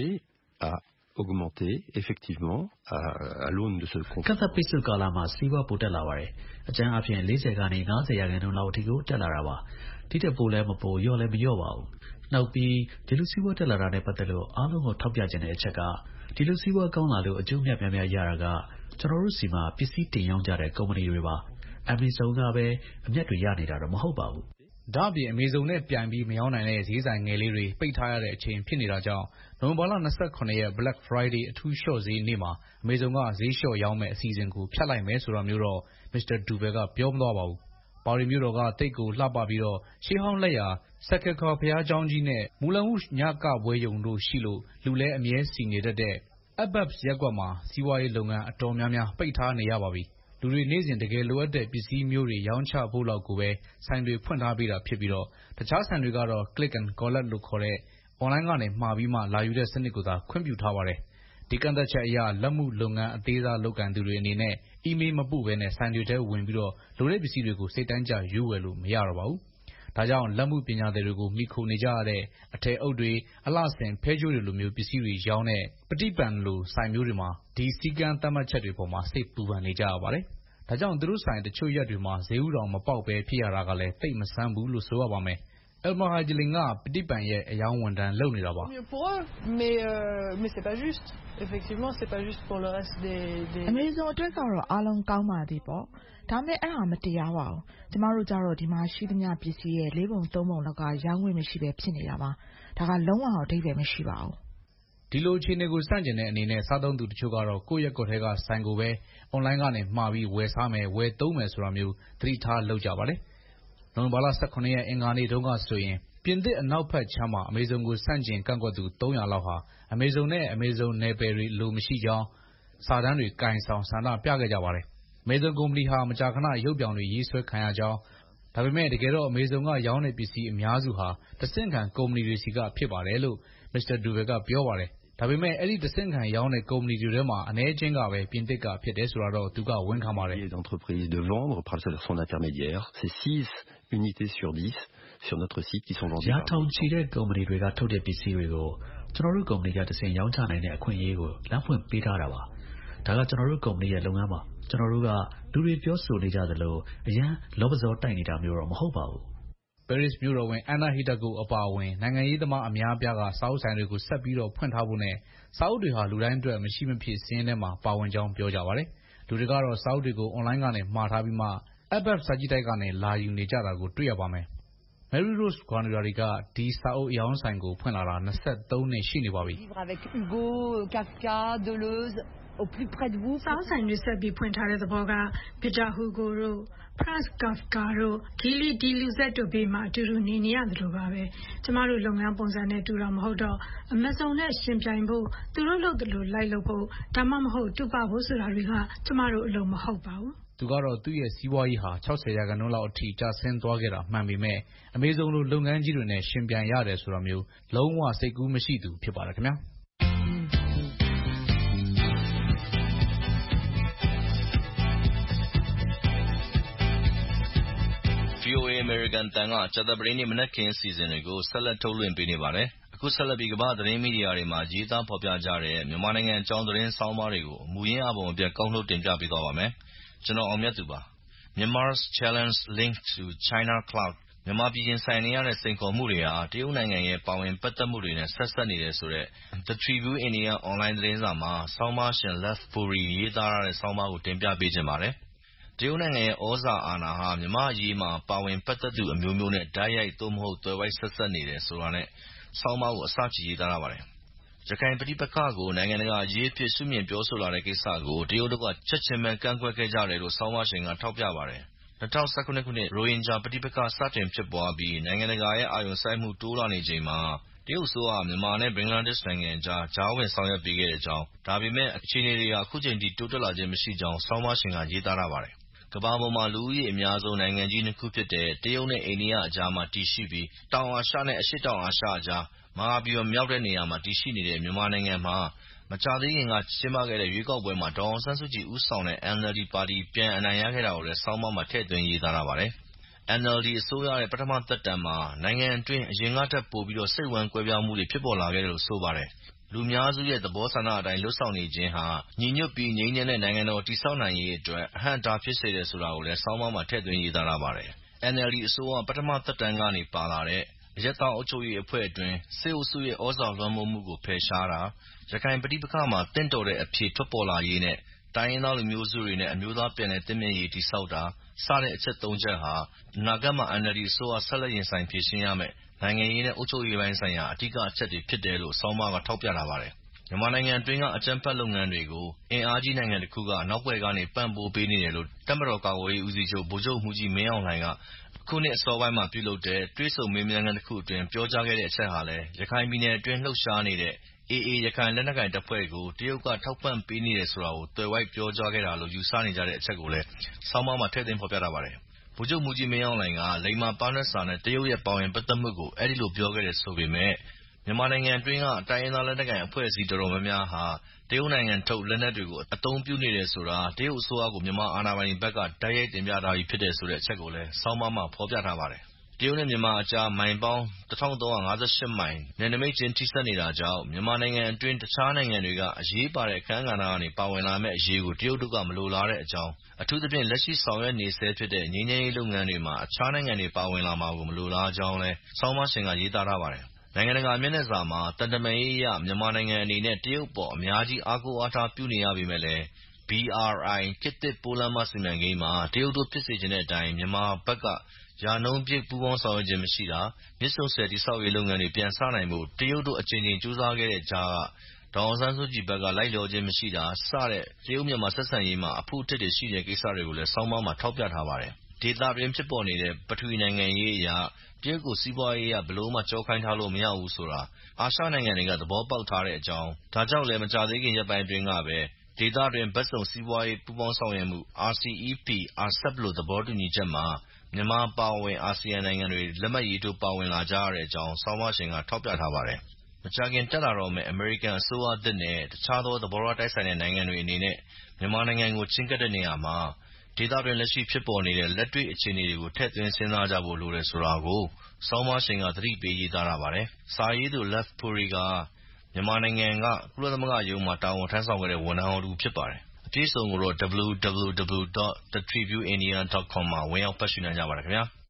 augmenté effectivement à l'aune de ce contexte ကန့်သတ်ပိတ်ဆို့ကာလမှာစီးပွားပိုတက်လာပါတယ်အကြမ်းအဖြစ်40ကနေ 50% လောက်အထိကိုတက်လာတာပါဒီတက်ပိုလည်းမပိုလျော့လည်းမလျော့ပါဘူးနောက်ပြီးဒီလိုစီးပွားတက်လာတာနဲ့ပတ်သက်လို့အားလုံးကိုထောက်ပြခြင်းတဲ့အချက်ကဒီလိုစီးပွားကောင်းလာလို့အကျိုးမြတ်များများရတာကကျွန်တော်တို့စီမှာပစ္စည်းတင်ရောင်းကြတဲ့ကုမ္ပဏီတွေပါ Amazon ကပဲအမြတ်တွေရနေတာတော့မဟုတ်ပါဘူးဒါ့အပြင် Amazon နဲ့ပြိုင်ပြီးမရောင်းနိုင်တဲ့ဈေးဆိုင်ငယ်လေးတွေပိတ်ထားရတဲ့အချိန်ဖြစ်နေတာကြောင့်နိုဝင်ဘာလ29ရက် Black Friday အထူးလျှော့ဈေးနေ့မှာ Amazon ကဈေးလျှော့ရောင်းမယ့်အစီအစဉ်ကိုဖျက်လိုက်မယ်ဆိုတာမျိုးတော့ Mr. Dubé ကပြောမသွားပါဘူး။ပါရီမြို့တော်ကသိပ်ကိုလှပပြီးတော့ရှေးဟောင်းလက်ရာ Sacré-Cœur ဘုရားကျောင်းကြီးနဲ့ Moulin Rouge ညကပွဲရုံတို့ရှိလို့လူလည်းအမြဲစီနေတတ်တဲ့ Elbeuf ရပ်ကွက်မှာစီးပွားရေးလုပ်ငန်းအတော်များများပိတ်ထားနေရပါပြီ။လူတွေနေ့စဉ်တကယ်လိုအပ်တဲ့ပစ္စည်းမျိုးတွေရောင်းချဖို့လောက်ကိုပဲဆိုင်တွေဖွင့်ထားပေးတာဖြစ်ပြီးတော့တခြားဆိုင်တွေကတော့ Click and Collect လို့ခေါ်တဲ့အွန်လိုင်းကနေမှာပြီးမှလာယူတဲ့စနစ်ကိုသာခွင့်ပြုထားပါတယ်။ဒီကန့်သတ်ချက်အရလက်မှုလုပ်ငန်းအသေးစားလုပ်ကိုင်သူတွေအနေနဲ့အီးမေးလ်မပို့ဘဲနဲ့ဆိုင်တွေထဲဝင်ပြီးတော့လိုတဲ့ပစ္စည်းတွေကိုစိတ်တိုင်းကျရွေးဝယ်လို့မရတော့ပါဘူး။ဒါကြောင့်လက်မှုပညာသည်တွေကိုမှီခိုနေကြရတဲ့အထည်အုပ်တွေအလှဆင်ဖဲကြိုးတွေလိုမျိုးပစ္စည်းတွေရောင်းတဲ့ပတိပန်လိုဆိုင်မျိုးတွေမှာဒီစည်းကမ်းသတ်မှတ်ချက်တွေပေါ်မှာစိတ်ပူပန်နေကြရပါတယ်။ဒါကြောင့်သူတို့ဆိုင်တချို့ရက်တွေမှာဈေးဥတောင်မပေါက်ပဲဖြစ်ရတာကလည်းသိပ်မဆန်းဘူးလို့ဆိုရပါမယ်။ Elma Hajelin ကပတိပန်ရဲ့အယောင်းဝန်ထမ်းလုပ်နေတာပါ။ Amazon အတွက်ကတော့အားလုံးကောင်းပါသေးပေါ့ဒါပေမဲ့အဲ့ဒါမတရားပါဘူးကျမတို့ကြတော့ဒီမှာရှိသမျှပစ္စည်းရဲ့4ပုံ3ပုံလောက်ကရောင်းဝယ်မရှိပဲဖြစ်နေတာပါဒါကလုံးဝအဓိပ္ပာယ်မရှိပါဘူးဒီလိုအခြေအနေကိုစန့်ကျင်တဲ့အနေနဲ့စားသုံးသူတချို့ကတော့ကိုယ့်ရက်ကွက်ထဲကဆိုင်ကိုပဲအွန်လိုင်းကနေမှာပြီးဝယ်စားမယ်ဝယ်သုံးမယ်ဆိုတာမျိုးသတိထားလုပ်ကြပါတယ်။နိုဝင်ဘာလ18ရက်အင်္ဂါနေ့တုန်းကဆိုရင်ပြင်သစ်အနောက်ဘက်ခြမ်းမှာ Amazon ကိုစန့်ကျင်ကန့်ကွက်သူ300လောက်ဟာ Amazon နဲ့ Amazon နယ်ပယ်တွေလိုမရှိကြောင်းစာတမ်းတွေကင်ဆောင်ဆန္ဒပြခဲ့ကြပါတယ်။ Amazon ကုမ္ပဏီဟာမကြာခဏရုပ်ပြောင်တွေရေးဆွဲခံရကြောင်းဒါပေမဲ့တကယ်တော့ Amazon ကရောင်းတဲ့ပစ္စည်းအများစုဟာတဆင့်ခံကုမ္ပဏီတွေဆီကဖြစ်ပါတယ်လို့ Mr. Dubé ကပြောပါတယ်။ဒါပေမဲ့အဲ့ဒီတဆင့်ခံရောင်းတဲ့ကုမ္ပဏီတွေထဲမှာအနည်းအကျဉ်းကပဲပြင်သစ်ကဖြစ်တယ်ဆိုတာတော့သူကဝန်ခံပါတယ်။ Les entreprises de vendre par son intermédiaire, c'est 6 unités sur 10 sur notre site qui sont vendues. ရာထောင်ချီတဲ့ကုမ္ပဏီတွေကထုတ်တဲ့ပစ္စည်းတွေကိုကျွန်တော်တို့ကုမ္ပဏီကတဆင့်ရောင်းချနိုင်တဲ့အခွင့်အရေးကိုလမ်းဖွင့်ပေးထားတာပါ။ဒါကကျွန်တော်တို့ကုမ္ပဏီရဲ့လုပ်ငန်းပါ။ကျွန်တော်တို့ကလူတွေပြောဆိုနေကြသလိုအရန်လောဘဇောတိုက်နေတာမျိုးတော့မဟုတ်ပါဘူး။ ပဲရစ်မြို့တော်ဝန် Anna Hidalgo အပါအဝင်နိုင်ငံရေးသမားအများအပြားကစာအုပ်ဆိုင်တွေကိုဆက်ပြီးတော့ဖွင့်ထားဖို့နဲ့စာအုပ်တွေဟာလူတိုင်းအတွက်မရှိမဖြစ်စာရင်းထဲမှာပါဝင်ကြောင်းပြောကြပါတယ်။လူတွေကတော့စာအုပ်တွေကိုအွန်လိုင်းကနေမှာထားပြီးမှ Elbeuf စာကြည့်တိုက်ကနေလာယူနေကြတာကိုတွေ့ရပါမယ်။ Marie-Rose Granulari ကဒီစာအုပ်အရောင်းဆိုင်ကိုဖွင့်လာတာ23နှစ်ရှိနေပါပြီ။စာအုပ်ဆိုင်တွေဆက်ပြီးဖွင့်ထားတဲ့သဘောက Victor Hugo တို့ Franz Kafka တို့ Gilles Deleuze တို့ဘေးမှာအတူတူနေရသလိုပါပဲကျမတို့လုပ်ငန်းပုံစံနဲ့တူတာမဟုတ်တော့ Amazon နဲ့ရှင်ပြိုင်ဖို့သူတို့လုပ်သလိုလိုက်လုပ်ဖို့ဒါမှမဟုတ်တူပါဖို့ဆိုတာတွေကကျမတို့အလုပ်မဟုတ်ပါဘူးသူကတော့သူ့ရဲ့စီးပွားရေးဟာ60%လောက်အထိကျဆင်းသွားခဲ့တာမှန်ပေမဲ့ Amazon လိုလုပ်ငန်းကြီးတွေနဲ့ရှင်ပြိုင်ရတယ်ဆိုတာမျိုးလုံးဝစိတ်ကူးမရှိသူဖြစ်ပါတယ်ခင်ဗျာ VOA American တန်ကကြာသပတေးနေ့မနက်ခင်းစီစဉ်တွေကိုဆက်လက်ထုတ်လွှင့်ပေးနေပါတယ်။အခုဆက်လက်ပြီးကမ္ဘာသတင်းမီဒီယာတွေမှာရေးသားဖော်ပြကြတဲ့မြန်မာနိုင်ငံအကြောင်းသတင်းဆောင်းပါးတွေကိုမူရင်းအပုံအပြတ်ကောက်နှုတ်တင်ပြပေးသွားပါမယ်။ကျွန်တော်အောင်မြတ်သူပါ Myanmar's challenge linked to China cloud မြန်မာပြည်ရင်ဆိုင်နေရတဲ့စိန်ခေါ်မှုတွေဟာတရုတ်နိုင်ငံရဲ့ပါဝင်ပတ်သက်မှုတွေနဲ့ဆက်စပ်နေတယ်ဆိုတဲ့ The Tribune India online သတင်းစာမှာဆောင်းပါးရှင် Lev Puri ရေးသားထားတဲ့ဆောင်းပါးကိုတင်ပြပေးချင်ပါတယ်တရုတ်နိုင်ငံရဲ့ဩဇာအာဏာဟာမြန်မာအရေးမှာပါဝင်ပတ်သက်သူအမျိုးမျိုးနဲ့ဓာတ်ရိုက်သို့မဟုတ်သွယ်ဝိုက်ဆက်စပ်နေတယ်ဆိုတာနဲ့ဆောင်းပါးကိုအစချရေးသားထားပါတယ်ရခိုင်ပဋိပက္ခကိုနိုင်ငံတကာအရေးအဖြစ်ရှုမြင်ပြောဆိုလာတဲ့ကိစ္စကိုတရုတ်တို့ကချက်ချင်းပဲကန့်ကွက်ခဲ့ကြတယ်လို့ဆောင်းပါးရှင်ကထောက်ပြပါတယ်2019ခုနှစ်ရိုဟင်ဂျာပဋိပက္ခစတင်ဖြစ်ပွားပြီးနိုင်ငံတကာရဲ့အာရုံစိုက်မှုတိုးလာနေချိန်မှာတရုတ်အစိုးရမြန်မာနဲ့ဘင်္ဂလားဒေ့ရှ်နိုင်ငံကြားဝင်ဆောင်ရွက်ပေးခဲ့တဲ့အကြောင်းဒါပေမဲ့အခြေအနေတွေဟာအခုချိန်ထိတိုးတက်လာခြင်းမရှိကြောင်းဆောင်းပါးရှင်ကရေးသားထားပါတယ်ကမ္ဘာပေါ်မှာလူဦးရေအများဆုံးနိုင်ငံကြီးနှစ်ခုဖြစ်တဲ့တရုတ်နဲ့အိန္ဒိယအကြားမှာတည်ရှိပြီးတောင်အာရှနဲ့အရှေ့တောင်အာရှအကြားမဟာဗျူဟာမြောက်တဲ့နေရာမှာတည်ရှိနေတဲ့မြန်မာနိုင်ငံမှာမကြာသေးခင်ကကျင်းပခဲ့တဲ့ရွေးကောက်ပွဲမှာဒေါ်အောင်ဆန်းစုကြည်ဦးဆောင်တဲ့ NLD ပါတီပြန်အနိုင်ရခဲ့တာကိုလည်းဆောင်းပါးမှာထည့်သွင်းရေးသားထားပါတယ်။ NLD အစိုးရရဲ့ပထမသက်တမ်းမှာနိုင်ငံအတွင်းအရင်ကထက်ပိုပြီးစိတ်ဝမ်းကွဲပြားမှုတွေဖြစ်ပေါ်လာခဲ့တယ်လို့ဆိုပါတယ်။လူများစုရဲ့သဘောဆန္ဒအတိုင်းလုပ်ဆောင်နေခြင်းဟာညီညွတ်ပြီးငြိမ်းချမ်းတဲ့နိုင်ငံတော်တည်ဆောက်နိုင်ရေးအတွက်အဟန့်အတားဖြစ်စေတယ်ဆိုတာကိုလည်းဆောင်းပါးမှာထည့်သွင်းရေးသားထားပါတယ်။ NLD အစိုးရပထမသက်တမ်းကနေပါလာတဲ့အရပ်သားအုပ်ချုပ်ရေးအဖွဲ့အတွင်းစစ်အုပ်စုရဲ့ဩဇာလွှမ်းမိုးမှုကိုဖယ်ရှားတာရခိုင်ပဋိပက္ခမှာသင့်တော်တဲ့အဖြေထွက်ပေါ်လာရေးနဲ့တိုင်းရင်းသားလူမျိုးစုတွေနဲ့အမျိုးသားပြန်လည်သင့်မြတ်ရေးတည်ဆောက်တာစတဲ့အချက်၃ချက်ဟာအနာဂတ်မှာ NLD အစိုးရဆက်လက်ရင်ဆိုင်ဖြေရှင်းရမယ့်နိုင်ငံရေးနဲ့အုပ်ချုပ်ရေးပိုင်းဆိုင်ရာအဓိကအချက်တွေဖြစ်တယ်လို့ဆောင်းပါးကထောက်ပြထားပါတယ်။မြန်မာနိုင်ငံအတွင်းကအကြမ်းဖက်လုပ်ငန်းတွေကိုအင်အားကြီးနိုင်ငံတစ်ခုကနောက်ွယ်ကနေပံ့ပိုးပေးနေတယ်လို့တပ်မတော်ကာကွယ်ရေးဦးစီးချုပ်ဗိုလ်ချုပ်မှူးကြီးမင်းအောင်လှိုင်ကအခုနှစ်အစောပိုင်းမှာပြုလုပ်တဲ့တွေ့ဆုံမေးမြန်းခန်းတစ်ခုအတွင်းပြောကြားခဲ့တဲ့အချက်ဟာလည်းရခိုင်ပြည်နယ်အတွင်းလှုပ်ရှားနေတဲ့ AA ရခိုင်လက်နက်ကိုင်တပ်ဖွဲ့ကိုတရုတ်ကထောက်ပံ့ပေးနေတယ်ဆိုတာကိုသွယ်ဝိုက်ပြောကြားခဲ့တာလို့ယူဆနေကြတဲ့အချက်ကိုလည်းဆောင်းပါးမှာထည့်သွင်းဖော်ပြထားပါတယ်။ဗိုလ်ချုပ်မှူးကြီးမင်းအောင်လှိုင်ကလိမ္မာပါးနပ်စာနဲ့တရုတ်ရဲ့ပါဝင်ပတ်သက်မှုကိုအဲဒီလိုပြောခဲ့တယ်ဆိုပေမဲ့မြန်မာနိုင်ငံအတွင်းကတိုင်းရင်းသားလက်နက်ကိုင်အဖွဲ့အစည်းတော်တော်များများဟာတရုတ်နိုင်ငံထုတ်လက်နက်တွေကိုအသုံးပြုနေတယ်ဆိုတာတရုတ်အစိုးရကိုမြန်မာအာဏာပိုင်တွေဘက်ကတိုက်ရိုက်တင်ပြထားပြီးဖြစ်တယ်ဆိုတဲ့အချက်ကိုလည်းဆောင်းပါးမှာဖော်ပြထားပါတယ်။တရုတ်နဲ့မြန်မာအကြားမိုင်ပေါင်း1358မိုင်နယ်နိမိတ်ချင်းထိစပ်နေတာကြောင့်မြန်မာနိုင်ငံအတွင်းတခြားနိုင်ငံတွေကအရေးပါတဲ့အခန်းကဏ္ဍကနေပါဝင်လာမယ့်အရေးကိုတရုတ်တို့ကမလိုလားတဲ့အကြောင်းအထူးသဖြင့်လက်ရှိဆောင်ရွက်နေဆဲဖြစ်တဲ့ငြိမ်းချမ်းရေးလုပ်ငန်းတွေမှာအခြားနိုင်ငံတွေပါဝင်လာမှာကိုမလိုလားကြောင်းလည်းဆောင်းပါးရှင်ကရေးသားထားပါတယ်။နိုင်ငံတကာမျက်နှာစာမှာတန်တမာရေးအရမြန်မာနိုင်ငံအနေနဲ့တရုတ်ပေါ်အများကြီးအားကိုးအားထားပြုနေရပေမဲ့လည်း BRI ခေတ်သစ်ပိုးလမ်းမစီမံကိန်းမှာတရုတ်တို့ဖြစ်စေချင်တဲ့အတိုင်းမြန်မာဘက်ကရာနှုန်းပြည့်ပူးပေါင်းဆောင်ရွက်ခြင်းမရှိတာမြစ်ဆုံဆည်တည်ဆောက်ရေးလုပ်ငန်းတွေပြန်စနိုင်ဖို့တရုတ်တို့အကြိမ်ကြိမ်ကြိုးစားခဲ့တဲ့ကြားကဒေါ်အောင်ဆန်းစုကြည်ဘက်ကလိုက်လျောခြင်းမရှိတာစတဲ့တရုတ်မြန်မာဆက်ဆံရေးမှာအဖုအထစ်တွေရှိတဲ့ကိစ္စတွေကိုလည်းဆောင်းပါးမှာထောက်ပြထားပါတယ်။ဒေသတွင်းဖြစ်ပေါ်နေတဲ့ပထဝီနိုင်ငံရေးအရတရုတ်ကိုစီးပွားရေးအရဘယ်လိုမှကြောခိုင်းထားလို့မရဘူးဆိုတာအာရှနိုင်ငံတွေကသဘောပေါက်ထားတဲ့အကြောင်းဒါကြောင့်လည်းမကြာသေးခင်ရက်ပိုင်းအတွင်းကပဲဒေသတွင်းဘက်စုံစီးပွားရေးပူးပေါင်းဆောင်ရွက်မှု RCEP RCEP လို့သဘောတူညီချက်မှာမြန်မာပါဝင်အာဆီယံနိုင်ငံတွေလက်မှတ်ရေးထိုးပါဝင်လာကြရတဲ့အကြောင်းဆောင်းပါးရှင်ကထောက်ပြထားပါတယ်။မကြာခင်တက်လာတော့မယ့်အမေရိကန်အစိုးရသစ်နဲ့တခြားသောသဘောထားတိုက်ဆိုင်တဲ့နိုင်ငံတွေအနေနဲ့မြန်မာနိုင်ငံကိုချဉ်းကပ်တဲ့နေရာမှာဒေသတွင်းလက်ရှိဖြစ်ပေါ်နေတဲ့လက်တွေ့အခြေအနေတွေကိုထည့်သွင်းစဉ်းစားကြဖို့လိုတယ်ဆိုတာကိုဆောင်းပါးရှင်ကသတိပေးရေးသားထားပါတယ်။စာရေးသူ Lev Puri ကမြန်မာနိုင်ငံကကုလသမဂ္ဂရုံးမှာတာဝန်ထမ်းဆောင်ခဲ့တဲ့ဝန်ထမ်းဟောင်းတစ်ဦးဖြစ်ပါတယ်။အပြည့်အစုံကိုတော့ www.thetribuneindia.com မှာဝင်ရောက်ဖတ်ရှုနိုင်ကြပါတယ်ခင်ဗျာ။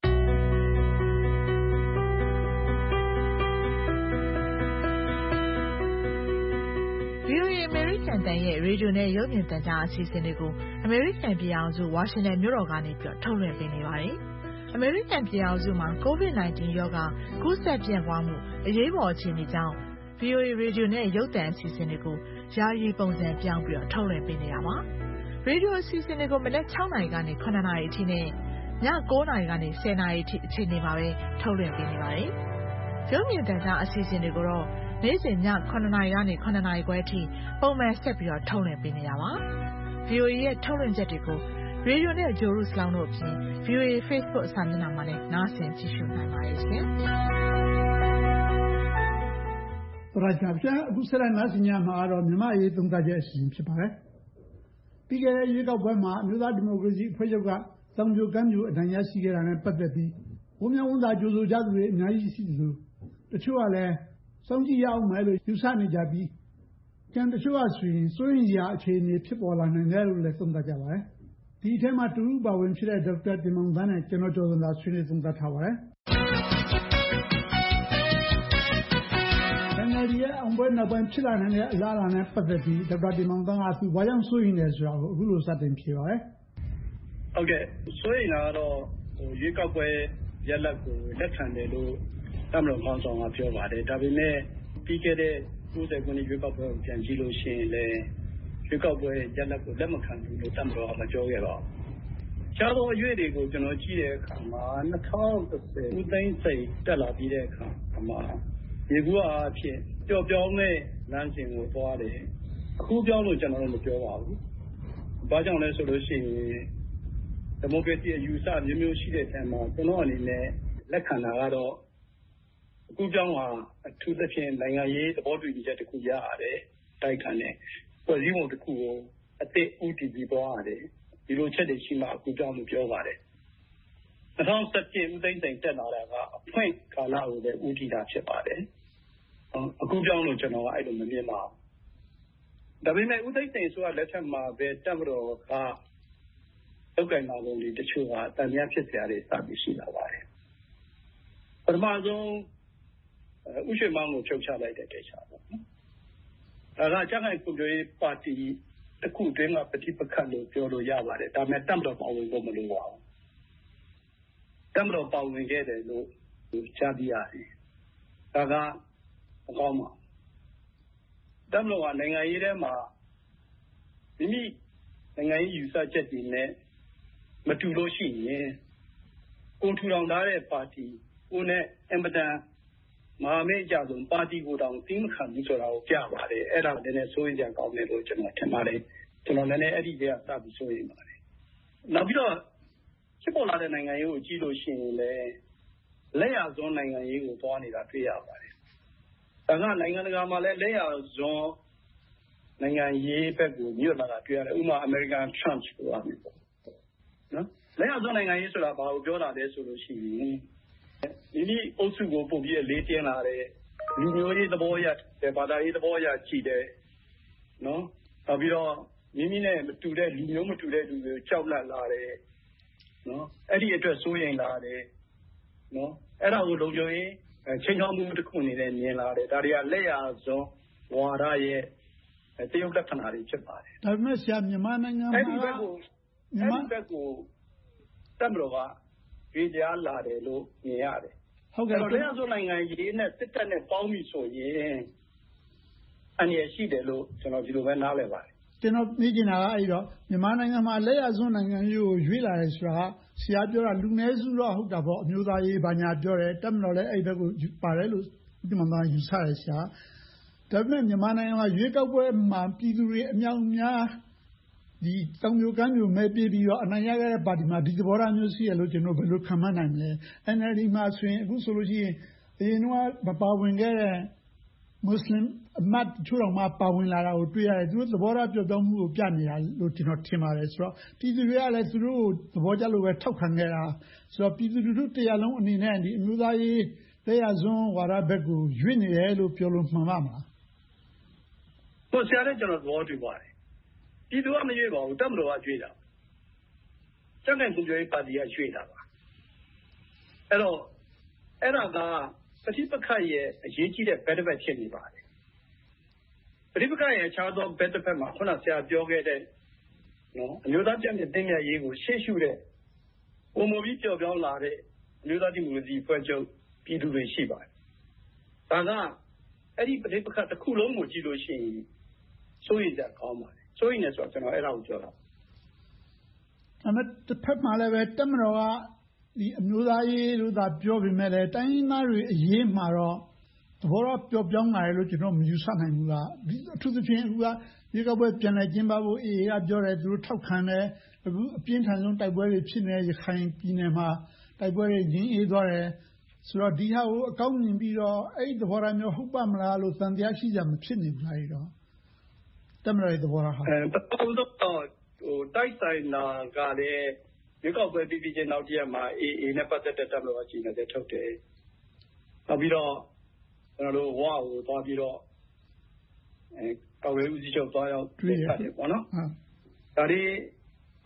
VOA အမေရိကန်တန်ရဲ့ရေဒီယိုနဲ့ရုပ်မြင်သံကြားအစီအစဉ်တွေကိုအမေရိကန်ပြည်ထောင်စုဝါရှင်တန်မြို့တော်ကနေထုတ်လွှင့်ပေးနေပါတယ်။အမေရိကန်ပြည်ထောင်စုမှာ COVID-19 ရောဂါကူးစက်ပြန့်ပွားမှုအရေးပေါ်အခြေအနေကြောင့် VOA ရေဒီယိုနဲ့ရုပ်သံအစီအစဉ်တွေကိုယာယီပုံစံပြောင်းပြီးထုတ်လွှင့်ပေးနေတာပါ။ရေဒီယိုအစီအစဉ်တွေကိုမနက်6နာရီကနေ9နာရီအထိနဲ့ည9နာရီကနေ10နာရီအထိအချိန်တွေမှာပဲထုတ်လွှင့်ပေးနေပါတယ်။ရုပ်မြင်သံကြားအစီအစဉ်တွေကိုတော့နေ့စဉ်ည9နာရီကနေ9နာရီခွဲအထိပုံမှန်ဆက်ပြီးထုတ်လွှင့်ပေးနေတာပါ။ VOA ရဲ့ထုတ်လွှင့်ချက်တွေကိုရေဒီယိုနဲ့ဂျိုရုစလောင်းတို့အပြင် VOA Facebook စာမျက်နှာမှာလည်းနားဆင်ကြည့်ရှုနိုင်ပါတယ်ရှင်။အခုဆက်လက်နားဆင်ကြမှာကတော့မြန်မာ့အရေးသုံးသပ်ချက်အစီအစဉ်ဖြစ်ပါတယ်။ပြီးခဲ့တဲ့ရွေးကောက်ပွဲမှာအမျိုးသားဒီမိုကရေစီအဖွဲ့ချုပ်ကတောင်ပြိုကမ်းပြိုအနိုင်ရရှိခဲ့တာနဲ့ပတ်သက်ပြီးဝမ်းမြောက်ဝမ်းသာကြိုဆိုကြသူတွေအများကြီးရှိသလိုတချို့ကလည်းစောင့်ကြည့်ရအောင်မယ်လို့ယူဆနေကြပြီးကျန်တချို့ကဆိုရင်စိုးရိမ်စရာအခြေအနေဖြစ်ပေါ်လာနိုင်တယ်လို့လည်းသုံးသပ်ကြပါတယ်ဒီအထဲမှာတူပါဝင်ဖြစ်တဲ့ဒေါက်တာတင်မောင်သန်းနဲ့ကျွန်တော်ကျော်စံသာဆွေးနွေးသုံးသပ်ထားပါတယ်။ NLD ရဲ့အောင်ပွဲနောက်ပိုင်းဖြစ်လာနိုင်တဲ့အလားအလာနဲ့ပတ်သက်ပြီးဒေါက်တာတင်မောင်သန်းကသူဘာကြောင့်စိုးရိမ်လဲဆိုတာကိုအခုလိုစတင်ဖြေပါတယ်။ဟုတ်ကဲ့စိုးရိမ်တာကတော့ရွေးကောက်ပွဲရလဒ်ကိုလက်ခံတယ်လို့တပ်မတော်ခေါင်းဆောင်ကပြောပါတယ်။ဒါပေမဲ့ပြီးခဲ့တဲ့90ခုနှစ်ရွေးကောက်ပွဲကိုပြန်ကြည့်လို့ရှိရင်လည်းရွေးကောက်ပွဲရလဒ်ကိုလက်မခံဘူးလို့တပ်မတော်ကမပြောခဲ့ပါဘူး။ခြားသောအရွေ့တွေကိုကျွန်တော်ကြည့်တဲ့အခါမှာ2010ဦးသိန်းစိန်တက်လာပြီးတဲ့အခါမှာဒီကူအဖြစ်ပျော့ပြောင်းတဲ့လမ်းစဉ်ကိုသွားတယ်။အခုပြောင်းလို့ကျွန်တော်တို့မပြောပါဘူး။ဘာကြောင့်လဲဆိုလို့ရှိရင်ဒီမိုကရေစီအယူအဆမျိုးမျိုးရှိတဲ့အချိန်မှာကျွန်တော်အနေနဲ့လက်ခံတာကတော့အခုပြောင်းတာအထူးသဖြင့်နိုင်ငံရေးသဘောတူညီချက်တစ်ခုရရတယ်တိုက်ခံတယ်ဖွဲ့စည်းပုံတစ်ခုကိုအသစ်ဦးတည်ပြီးသွားရတယ်ဒီလိုချက်တွေရှိမှအခုပြောင်းလို့ပြောပါတယ်2017ဦးသိန်းစိန်တက်လာတာကအဖွင့်ကာလကိုလည်းဦးတည်တာဖြစ်ပါတယ်အခုပြောင်းလို့ကျွန်တော်ကအဲ့လိုမမြင်ပါဘူးဒါပေမဲ့ဦးသိန်းစိန်ဆိုတာလက်ထက်မှာပဲတပ်မတော်ကလောက်ကင်လာပုံတွေတချို့ကတန်မြတ်ဖြစ်စရာတွေစပြီးရှိလာပါတယ်ပထမဆုံးဥရှိမောင်ကိုဖြုတ်ချလိုက်တဲ့ကိစ္စပေါ့နော်ဒါကကြံ့ခိုင်ဖွံ့ဖြိုးရေးပါတီတစ်ခုတွင်းကပဋိပက္ခလို့ပြောလို့ရပါတယ်ဒါပေမဲ့တပ်မတော်ပါဝင်ဖို့မလိုပါဘူးတပ်မတော်ပါဝင်ခဲ့တယ်လို့ကြားသိရတယ်ဒါကအကောင်းပါတပ်မတော်ကနိုင်ငံရေးထဲမှာမိမိနိုင်ငံရေးယူဆချက်တွေနဲ့မတူလို့ရှိရင်ကိုထူထောင်ထားတဲ့ပါတီကိုနဲ့အင်ပဒန်မဟာမိတ်အကြဆုံးပါတီကိုတောင်သိမခံဘူးဆိုတာကိုပြပါတယ်အဲ့ဒါလည်းနည်းနည်းစိုးရိမ်ကြကောင်းတယ်လို့ကျွန်တော်ထင်ပါတယ်ကျွန်တော်လည်းအဲ့ဒီတည်းကစပြီးစိုးရိမ်ပါတယ်နောက်ပြီးတော့ဖြစ်ပေါ်လာတဲ့နိုင်ငံရေးကိုကြည့်လို့ရှိရင်လည်းလက်ရစွန်းနိုင်ငံရေးကိုသွားနေတာတွေ့ရပါတယ်ဒါကနိုင်ငံတကာမှာလည်းလက်ရစွန်းနိုင်ငံရေးဘက်ကိုညွတ်လာတာတွေ့ရတယ်ဥပမာအမေရိကန်ထရန့်ဆိုတာမျိုးပေါ့နော်လက်ရစွန်းနိုင်ငံရေးဆိုတာဘာကိုပြောတာလဲဆိုလို့ရှိရင်မိမိအုပ်စုကိုပုံပြီးလေးတင်းလာတယ်လူမျိုးရေးသဘောအရဘာသာရေးသဘောအရကြည့်တယ်နော်နောက်ပြီးတော့မိမိနဲ့မတူတဲ့လူမျိုးမတူတဲ့လူတွေကိုကြောက်လန့်လာတယ်နော်အဲ့ဒီအတွက်စိုးရိမ်လာတယ်နော်အဲ့ဒါကိုလုံခြုံရေးချိန်ချောင်းမှုတစ်ခုအနေနဲ့မြင်လာတယ်ဒါတွေကလက်ရစွန်းဝါဒရဲ့တရုတ်လက္ခဏာတွေဖြစ်ပါတယ်ဒါပေမဲ့ဆရာမြန်မာနိုင်ငံမှာအဲ့ဒီဘက်ကိုတပ်မတော်ကကြေကြားလာတယ်လို့မြင်ရတယ်ဟုတ်ကဲ့လက်ရစွန်းနိုင်ငံရေးနဲ့စစ်တပ်နဲ့ပေါင်းပြီဆိုရင်အန္တရာယ်ရှိတယ်လို့ကျွန်တော်ဒီလိုပဲနားလည်ပါတယ်ကျွန်တော်သိချင်တာကအဲ့တော့မြန်မာနိုင်ငံမှာလက်ရစွန်းနိုင်ငံရေးကိုရွေးလာတယ်ဆိုတာဆရာပြောတာလူနည်းစုတော့ဟုတ်တာပေါ့အမျိုးသားရေးဘာညာပြောတယ်တပ်မတော်လည်းအဲ့ဘက်ကိုပါတယ်လို့ဒီမှာမှယူဆရရှာဒါပေမဲ့မြန်မာနိုင်ငံမှာရွေးကောက်ပွဲမှာပြည်သူတွေအများအပြားဒီတောင်ပြိုကမ်းပြိုမဲပြေးပြီးတော့အနိုင်ရခဲ့တဲ့ပါတီမှာဒီသဘောထားမျိုးရှိရလို့ကျွန်တော်ဘယ်လိုခံမှန်းနိုင်မလဲ NLD မှာဆိုရင်အခုဆိုလို့ရှိရင်အရင်ကမပါဝင်ခဲ့တဲ့မွတ်စလင်အမတ်ချို့တော်မှာပါဝင်လာတာကိုတွေ့ရတယ်သူတို့သဘောထားပြောင်းမှုကိုပြနေတာလို့ကျွန်တော်ထင်ပါတယ်ဆိုတော့ပြည်သူတွေကလည်းသူတို့သဘောကျလို့ပဲထောက်ခံခဲ့တာဆိုတော့ပြည်သူတို့တရားလုံးအနေနဲ့ဒီအမျိုးသားရေးလက်ရစွန်းဝါဒဘက်ကိုရွေ့နေတယ်လို့ပြောလို့မှန်ပါမလားဟုတ်ဆရာလည်းကျွန်တော်သဘောတူပါတယ်ပြည်သူကမရွေ့ပါဘူးတပ်မတော်ကရွေ့တာကြံ့ခိုင်ဖွံ့ဖြိုးရေးပါတီကရွေ့တာပါအဲ့တော့အဲ့ဒါကပဋိပက္ခရဲ့အရေးကြီးတဲ့ဘက်တစ်ဖက်ဖြစ်နေပါတယ်ပဋိပက္ခရဲ့အခြားသောဘက်တစ်ဖက်မှာခုနဆရာပြောခဲ့တဲ့နော်အမျိုးသားပြည်မြင့်ရေးကိုရှေ့ရှုတဲ့ပုံမပြီးပြောင်းလာတဲ့အမျိုးသားဒီမိုကရေစီဖွဲ့ချုပ်ပြည်သူတွေရှိပါတယ်ဒါကအဲ့ဒီပဋိပက္ခတစ်ခုလုံးကိုကြည့်လို့ရှိရင်စိုးရိမ်ကြကောင်းပါတယ်စိုးရိမ်နေဆိုတော့ကျွန်တော်အဲ့ဒါကိုပြောတာအဲ့မဲ့တစ်ဖက်မှာလည်းပဲတပ်မတော်ကဒီအမျိုးသားရေးလို့သာပြောပေမဲ့လည်းတိုင်းရင်းသားတွေအရေးမှာတော့သဘောတော့ပျော့ပြောင်းလာတယ်လို့ကျွန်တော်မယူဆနိုင်ဘူးလားအထူးသဖြင့်အခုကဒီကောက်ပွဲပြန်လည်ကျင်းပဖို့အေအေကပြောတယ်သူတို့ထောက်ခံတယ်အခုအပြင်းထန်ဆုံးတိုက်ပွဲတွေဖြစ်နေရခိုင်ပြည်နယ်မှာတိုက်ပွဲတွေငြင်းအေးသွားတယ်ဆိုတော့ဒီဟာကိုအကောင်းမြင်ပြီးတော့အဲ့ဒီသဘောထားမျိုးဟုတ်ပါမလားလို့သံတရားရှိကြမဖြစ်နေဘူးလားအဲ့တော့တမရတဲ့သဘောထားဟာတော့တိုက်ဆိုင်လာကလည်းဒီကောက်ပွဲပြီးချင်းနောက်တရက်မှာအေအေနဲ့ပတ်သက်တဲ့တပ်မတော်အကြီးအကဲထုတ်တယ်နောက်ပြီးတော့ကျွန်တော်တို့ဝါကိုသွားပြီးတော့ကောက်ဝဲဦးစီးချုပ်သွားရောက်တွေ့ရတယ်ပေါ့နော်ဒါတွေ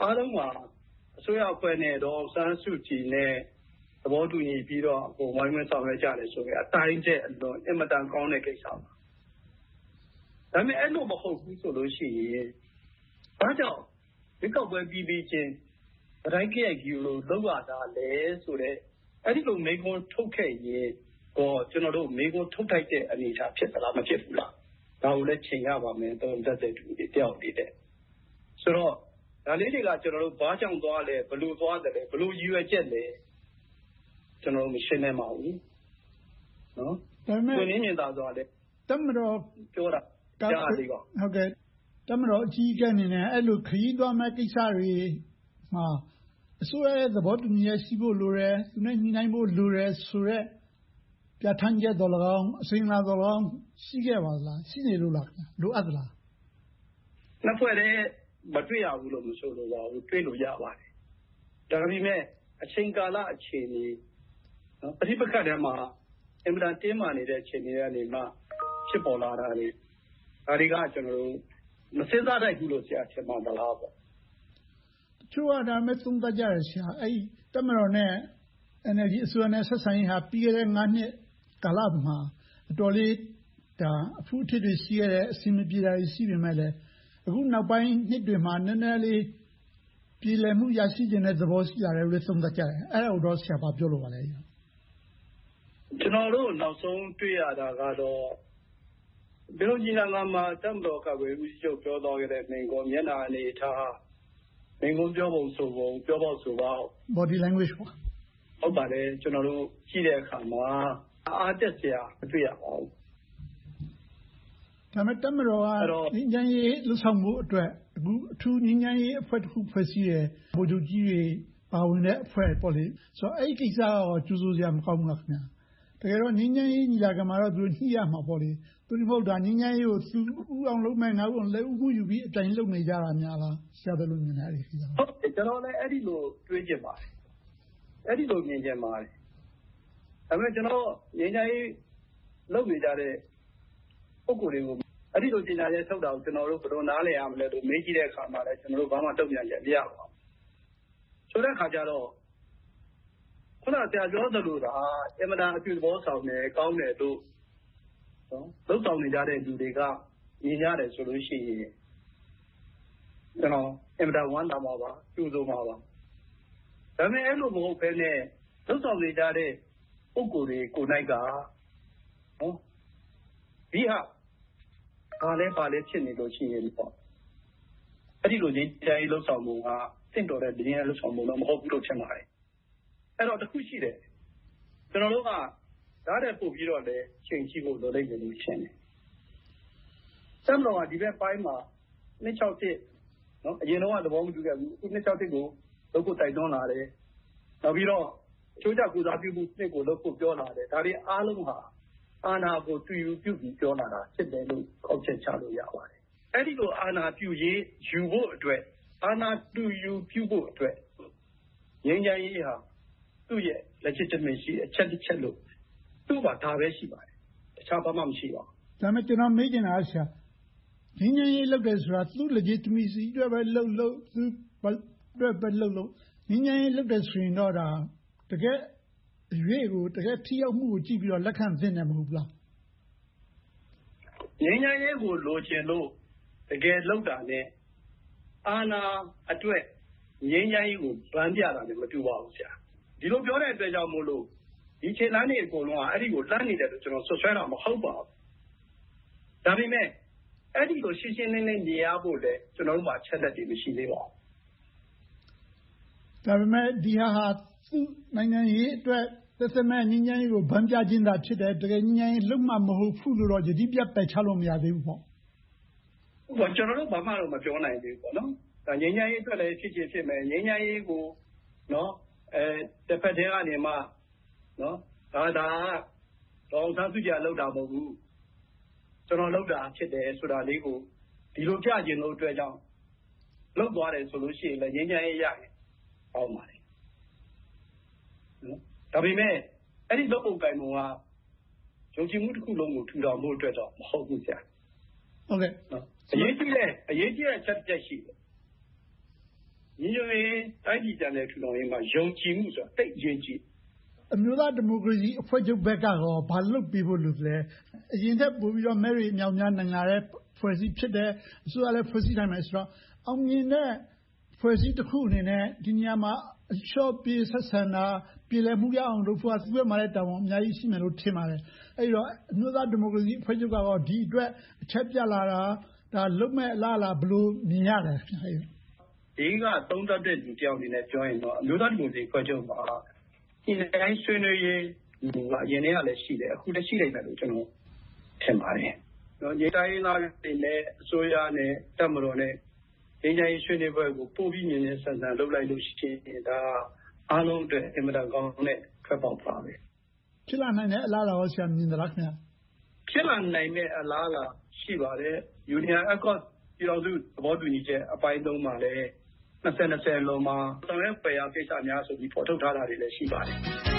အားလုံးမှာအစိုးရအဖွဲ့နဲ့ဒေါ်အောင်ဆန်းစုကြည်နဲ့သဘောတူညီပြီးတော့ဝိုင်းဝန်းဆောင်ရွက်ကြတယ်ဆိုရင်အတိုင်းကျအလွန်အင်မတန်ကောင်းတဲ့ကိစ္စပါဒါပေမဲ့အဲ့လိုမဟုတ်ဘူးဆိုလို့ရှိရင်ဘာကြောင့်ဒီကောက်ပွဲပြီးချင်းဗတိုင်းကြိုက်ကြီးလို့လောက်ရတာလဲဆိုတော့အဲ့ဒီလိုမေကွန်ထုတ်ခဲ့ရင်တော့ကျွန်တော်တို့မေကွန်ထုတ်ထိုက်တဲ့အနေအထားဖြစ်သလားမဖြစ်ဘူးလားဒါကိုလည်းချိန်ရပါမယ်တုံးသက်တဲ့သူတွေတယောက်တည်းတဲ့ဆိုတော့ဒါလေးတွေကကျွန်တော်တို့ဘာကြောင့်သွားလဲဘလို့သွားတယ်လဲဘလို့ရည်ရွယ်ချက်လဲကျွန်တော်တို့မရှင်းနိုင်ပါဘူးနော်ဒါပေမဲ့ကိုင်းမြင်သာသွားတယ်တမတော်ပြောတာကြားသေးပါဟုတ်ကဲ့တမတော်အကြီးအကဲအနေနဲ့အဲ့လိုခရီးသွားမဲ့ကိစ္စတွေမှာအစိုးရရဲ့သဘောတူညီချက်ရှိဖို့လိုတယ်သူနဲ့ညှိနှိုင်းဖို့လိုတယ်ဆိုတော့ပြဋ္ဌာန်းချက်တော်၎င်းအစိမ်းလာတော်၎င်းရှိခဲ့ပါလားရှိနေလို့လားလိုအပ်သလားနှစ်ဖွဲ့တည်းမတွေ့ရဘူးလို့မဆိုလိုပါဘူးတွေ့လို့ရပါတယ်ဒါပေမဲ့အချိန်ကာလအခြေအနေနော်ပဋိပက္ခထဲမှာအင်မတန်တင်းမာနေတဲ့အခြေအနေကနေမှဖြစ်ပေါ်လာတာလေဒါတွေကကျွန်တော်တို့မစင်စားတတ်ဘူးလို့ဆရာထင်ပါသလားပေါ့တချို့ကဒါမဲ့သုံးသပ်ကြရဆရာအဲ့တမတော်နဲ့ NLD အစိုးရနဲ့ဆက်ဆံရေးဟာပြီးခဲ့တဲ့9နှစ်ကာလမှာအတော်လေးဒါအဖူးအထစ်တွေရှိရတဲ့အစီအမပြေတာရှိပေမဲ့လည်းအခုနောက်ပိုင်းနှစ်တွေမှာနည်းနည်းလေးပြည်လည်မှုရရှိခြင်းတဲ့သဘောရှိလာတယ်လို့သုံးသပ်ကြတယ်အဲ့ဒါတော့ဆရာပြောလို့ပါလေကျွန်တော်တို့နောက်ဆုံးတွေ့ရတာကတော့ဒီလိုကြီးလာမှာတမ်တော်ကဝေဦးချုပ်ပြောတော်ခဲ့တဲ့မိန်ကောမျက်နှာအနေထားမိန်ကောပြောပုံဆိုပုံပြောပေါ့ဆိုပါ body language ပေါ့ဟုတ်ပါတယ်ကျွန်တော်တို့ကြည့်တဲ့အခါမှာအားတက်စရာမတွေ့ရပါဘူးဒါမဲ့တမတော်ကငင်းချမ်းရေးလှုပ်ဆောင်မှုအတွက်အခုအထူးငင်းချမ်းရေးအဖွဲ့တစ်ခုဖွဲ့စည်းရဗိုလ်ချုပ်ကြီးတွေပါဝင်တဲ့အဖွဲ့ပေါ့လေဆိုတော့အဲ့ဒီကိစ္စကကျူးစိုးစရာမကောင်းဘူးလားခင်ဗျာတကယ်တော့ငင်းချမ်းရေးညီလာခံမှာတော့သူညှိရမှာပေါ့လေသူတို့မဟုတ်တာငင်းချမ်းရေးကိုသူဥအောင်လုပ်မဲ့ငါတို့လည်းဥမှုယူပြီးအတိုင်းလုပ်နေကြတာများလားဆရာဘယ်လိုမြင်လဲအဲ့ဒီကိစ္စဟုတ်တယ်ကျွန်တော်လည်းအဲ့ဒီလိုတွေးကြည့်ပါတယ်အဲ့ဒီလိုမြင်ကြပါတယ်ဒါပေမဲ့ကျွန်တော်ငင်းချမ်းရေးလုပ်နေကြတဲ့ပုဂ္ဂိုလ်တွေကိုအဲ့ဒီလိုတင်ညာရဲထုတ်တာကိုကျွန်တော်တို့ဘယ်လိုနားလည်ရမလဲလို့မေးကြည့်တဲ့အခါမှာလည်းကျွန်တော်တို့ဘာမှတုံ့ပြန်ချက်မရပါဘူးဆိုတဲ့အခါကျတော့ခုနကဆရာပြောသလိုဒါအမတန်အပြုသဘောဆောင်တယ်ကောင်းတယ်လို့နော်လုပ်ဆောင်နေကြတဲ့လူတွေကမြင်ရတယ်ဆိုလို့ရှိရင်ကျွန်တော်အမတန်ဝမ်းသာပါကျူးစိုးပါဒါပေမဲ့အဲ့လိုမဟုတ်ဘဲနဲ့လုပ်ဆောင်နေကြတဲ့ပုဂ္ဂိုလ်တွေကိုနိုင်ကနော်ဒီဟာဘာလဲဖြစ်နေလို့ရှိရင်ပေါ့အဲ့ဒီလိုကြီးတိုင်းလှုပ်ဆောင်မှုကတင့်တော်တဲ့ဒီနေ့လှုပ်ဆောင်မှုတော့မဟုတ်ဘူးလို့ထင်ပါတယ်အဲ့တော့တစ်ခုရှိတယ်ကျွန်တော်တို့ကဒါတဲ့ပို့ပြီးတော့လည်းချိန်ကြည့်ဖို့လိုလိမ့်မယ်လို့ရှင်းတယ်တမ်တော်ကဒီဘက်ပိုင်းမှာ261နော်အရင်တော့သဘောမတူခဲ့ဘူးအခု261ကိုလုပ်ဖို့တိုက်တွန်းလာတယ်နောက်ပြီးတော့ချိုးချကူစားပြုမှုနှစ်ကိုလုပ်ဖို့ပြောလာတယ်ဒါတွေအားလုံးဟာအာဏာကိုတူယူပြုပြီးပြောလာတာဖြစ်တယ်လို့ကောက်ချက်ချလို့ရပါတယ်အဲ့ဒီလိုအာဏာပြုရေးယူဖို့အတွက်အာဏာတူယူပြုဖို့အတွက်ငြိမ်းချမ်းရေးဟာသူ့ရဲ့ legitimacy အချက်တစ်ချက်လို့သူ့မှာဒါပဲရှိပါတယ်တခြားဘာမှမရှိပါဘူးဒါမဲ့ကျွန်တော်မေးချင်တာဆရာငြိမ်းချမ်းရေးလုပ်တယ်ဆိုတာသူ့ legitimacy အတွက်ပဲလုပ်သူအတွက်ပဲလုပ်ငြိမ်းချမ်းရေးလုပ်တယ်ဆိုရင်တော့ဒါတကယ်ရွေးကိုတကယ်ထိရောက်မှုကိုကြည့်ပြီးတော့လက်ခံသင့်တယ်မဟုတ်ဘူးလားငြိမ်းချမ်းရေးကိုလိုချင်လို့တကယ်လုပ်တာနဲ့အာဏာအတွက်ငြိမ်းချမ်းရေးကိုဗန်းပြတာနဲ့မတူပါဘူးဆရာဒီလိုပြောတဲ့အတွက်ကြောင့်မို့လို့ဒီခြေလှမ်းတွေအကုန်လုံးကအဲ့ဒီကိုလှမ်းနေတယ်လို့ကျွန်တော်ဆွဆွဲတာမဟုတ်ပါဘူးဒါပေမဲ့အဲ့ဒီကိုရှင်းရှင်းလင်းလင်းမြင်ရဖို့လေကျွန်တော်တို့မှာချက်လက်တွေမရှိသေးပါဘူးဒါပေမဲ့ဒီဟာသူ့နိုင်ငံရေးအတွက်သက်မဲ့ငြိမ်းချမ်းရေးကိုဗန်းပြခြင်းသာဖြစ်တယ်တကယ်ငြိမ်းချမ်းရေးလုံးမမဟုတ်ဘူးလို့တော့ယတိပြတ်ပယ်ချလို့မရသေးဘူးပေါ့ကျွန်တော်တို့ဘာမှတော့မပြောနိုင်သေးဘူးပေါ့နော်ဒါငြိမ်းချမ်းရေးအတွက်လည်းဖြစ်မယ်ငြိမ်းချမ်းရေးကိုနော်တစ်ဖက်တည်းကနေမှနော်ဒါတော့သာစုကြလောက်တာမဟုတ်ဘူးကျွန်တော်လောက်တာဖြစ်တယ်ဆိုတာလေးကိုဒီလိုပြခြင်းလို့အတွက်ကြောင့်လောက်သွားတယ်ဆိုလို့ရှိရင်လည်းငြိမ်းချမ်းရေးရတယ်အောက်ပါတယ်နော်ဒါပေမဲ့အဲ့ဒီလောက်ပုံကံပုံကယုံကြည်မှုတစ်ခုလုံးကိုထူထောင်ဖို့အတွက်တော့မဟုတ်ဘူးဆရာဟုတ်ကဲ့နော်အရေးကြီးတဲ့ချက်ရှိတယ်ငညီညွတ်ရေးတိုင်းပြည်ပြန်လည်ထူထောင်ရေးမှာယုံကြည်မှုဆိုတာတိတ်အရေးကြီးအမျိုးသားဒီမိုကရေစီအဖွဲ့ချုပ်ဘက်ကရောဘာလုပ်ပေးဖို့လိုလဲအရင်ထက်ပိုပြီးတော့မဲရီမြောင်များနိုင်လာတဲ့ဖွဲ့စည်းဖြစ်တဲ့အစိုးရလည်းဖွဲ့စည်းနိုင်မယ်ဆိုတော့အောင်မြင်တဲ့ဖွဲ့စည်းတစ်ခုအနေနဲ့ဒီနေရာမှာအလျှော့ပြေးဆက်ဆံတာပြည်လည်မှုရအောင်လုပ်ဖို့သူ့ဘက်မှာလည်းတာဝန်အများကြီးရှိမယ်လို့ထင်ပါတယ်အဲဒီတော့အမျိုးသားဒီမိုကရေစီအဖွဲ့ချုပ်ကတော့ဒီအတွက်အချက်ပြလာတာဒါလုံးမဲ့အလားအလာဘယ်လိုမြင်ရလဲဒီကသုံးသပ်တဲ့လူတယောက်အနေနဲ့ပြောရင်တော့အမျိုးသားဒီမိုကရေစီအဖွဲ့ချုပ်မှာဒီတိုင်းဆွေးနွေးရေးအရင်တည်းကလည်းရှိတယ်အခုလည်းရှိနိုင်တယ်လို့ကျွန်တော်ထင်ပါတယ်နော်ညီတိုင်းသားတွေနဲ့အစိုးရနဲ့တပ်မတော်နဲ့ငြိမ်းချမ်းရေးဆွေးနွေးပွဲကိုပို့ပြီးမြင်မြင်ဆန်ဆန်လုပ်လိုက်လို့ရှိရင်ဒါအားလုံးအတွက်အင်မတန်ကောင်းတဲ့ထွက်ပေါက်ပါပဲဖြစ်လာနိုင်တဲ့အလားအလာကိုဆရာမြင်သလားခင်ဗျာဖြစ်လာနိုင်တဲ့အလားအလာရှိပါတယ် Union Accord ပြည်တော်စုသဘောတူညီချက်အပိုင်း3မှာလည်း2020လုံးမှာဆောင်ရွက်ပယ်ရကိစ္စများဆိုပြီးဖော်ထုတ်ထားတာတွေလည်းရှိပါတယ်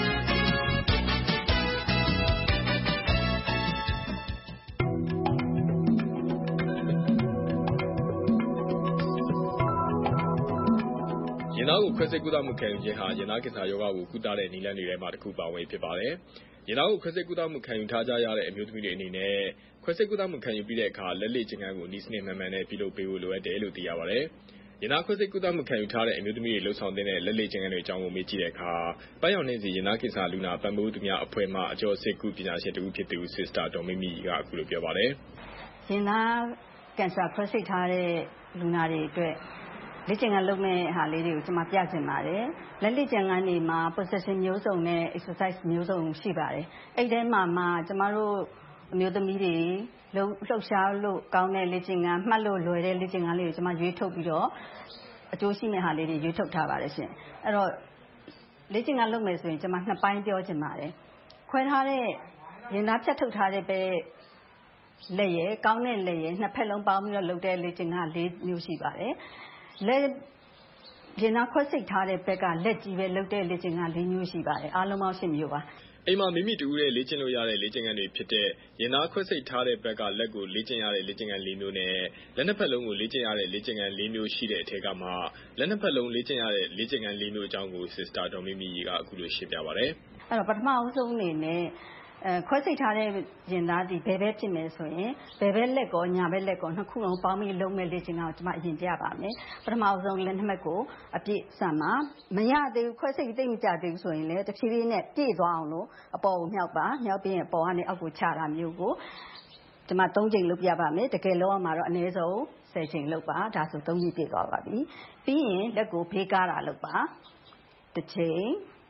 ရင်သားကိုခွဲစိတ်ကုသမှုခံယူခြင်းဟာရင်သားကင်ဆာရောဂါကိုကုသတဲ့နည်းလမ်းတွေထဲမှာတစ်ခုပါဝင်ဖြစ်ပါတယ်။ရင်သားကိုခွဲစိတ်ကုသမှုခံယူထားကြရတဲ့အမျိုးသမီးတွေအနေနဲ့ခွဲစိတ်ကုသမှုခံယူပြီးတဲ့အခါလက်လေ့ကျင့်ခန်းကိုနည်းစနစ်မှန်မှန်နဲ့ပြုလုပ်ပေးဖို့လိုအပ်တယ်လို့သိရပါတယ်။ရင်သားခွဲစိတ်ကုသမှုခံယူထားတဲ့အမျိုးသမီးတွေလှုပ်ဆောင်တဲ့လက်လေ့ကျင့်ခန်းတွေအကြောင်းကိုမေးကြည့်တဲ့အခါပန်းရောင်နှင်းစီရင်သားကင်ဆာလူနာပံ့ပိုးသူများအဖွဲ့မှအကျော်စစ်ကုပညာရှင်တူဖြစ်သူ Sister ဒေါ်မီမီကအခုလိုပြောပါတယ်။ရင်သားကင်ဆာခွဲစိတ်ထားတဲ့လူနာတွေအတွက်လေ့ကျင့်ခန်းလုပ်မဲ့ဟာလေးတွေကိုကျွန်မပြချင်ပါတယ်လက်လေ့ကျင့်ခန်းတွေမှာ position မျိုးစုံနဲ့ exercise မျိုးစုံရှိပါတယ်အဲ့ဒီမှာကျွန်မတို့အမျိုးသမီးတွေလှုပ်ရှားလို့ကောင်းတဲ့လေ့ကျင့်ခန်းမှတ်လို့လွယ်တဲ့လေ့ကျင့်ခန်းလေးကိုကျွန်မရွေးထုတ်ပြီးတော့အကျိုးရှိမဲ့ဟာလေးတွေရွေးထုတ်ထားပါတယ်ရှင်အဲ့တော့လေ့ကျင့်ခန်းလုပ်မယ်ဆိုရင်ကျွန်မနှစ်ပိုင်းပြောချင်ပါတယ်ခွဲထားတဲ့ရင်သားဖြတ်ထုတ်ထားတဲ့ပဲလက်ရည်ကောင်းတဲ့လက်ရည်နှစ်ဖက်လုံးပေါင်းပြီးတော့လုပ်တဲ့လေ့ကျင့်ခန်း၄မျိုးရှိပါတယ်လက်ရင်သားခွဲစိတ်ထားတဲ့ဘက်ကလက်ကြီးပဲလုပ်တဲ့လေ့ကျင့်ခန်း၄မျိုးရှိပါတယ်အားလုံးပေါင်း၈မျိုးပါအိမ်မှာမိမိတူတဲ့လေ့ကျင့်လို့ရတဲ့လေ့ကျင့်ခန်းတွေဖြစ်တဲ့ရင်သားခွဲစိတ်ထားတဲ့ဘက်ကလက်ကိုလေ့ကျင့်ရတဲ့လေ့ကျင့်ခန်း၄မျိုးနဲ့လက်နှစ်ဖက်လုံးကိုလေ့ကျင့်ရတဲ့လေ့ကျင့်ခန်း၄မျိုးရှိတဲ့အထက်ကမှလက်နှစ်ဖက်လုံးလေ့ကျင့်ရတဲ့လေ့ကျင့်ခန်း၄မျိုးအကြောင်းကို Sister ဒေါ်မီမီကအခုလိုရှင်းပြပါတယ်အဲ့တော့ပထမအဆုံးအနေနဲ့ခွဲစိတ်ထားတဲ့ရင်သားဒီဘယ်ဘက်ဖြစ်မယ်ဆိုရင်ဘယ်ဘက်လက်ကောညာဘက်လက်ကောနှစ်ခုလုံးပေါင်းပြီးလုံးမဲ့လေ့ကျင့်ခန်းကိုကျွန်မအရင်ပြပါမယ်ပထမဆုံးလက်နှစ်ကိုအပြည့်စမ်းမှာမရသေးဘူးခွဲစိတ်သိမ့်မကြသေးဘူးဆိုရင်လည်းတစ်ဖြည်းဖြည်းနဲ့ပြည့်သွားအောင်လို့အပေါ်ကိုမြောက်ပါမြောက်ပြီးရင်အပေါ်ကနေအောက်ကိုချတာမျိုးကိုကျွန်မ3ချိန်လုပ်ပြပါမယ်တကယ်လုံးအောင်မှာတော့အနည်းဆုံး10ချိန်လုပ်ပါဒါဆို3ချိန်ပြည့်သွားပါပြီပြီးရင်လက်ကိုဘေးကားတာလုပ်ပါ1ချိန်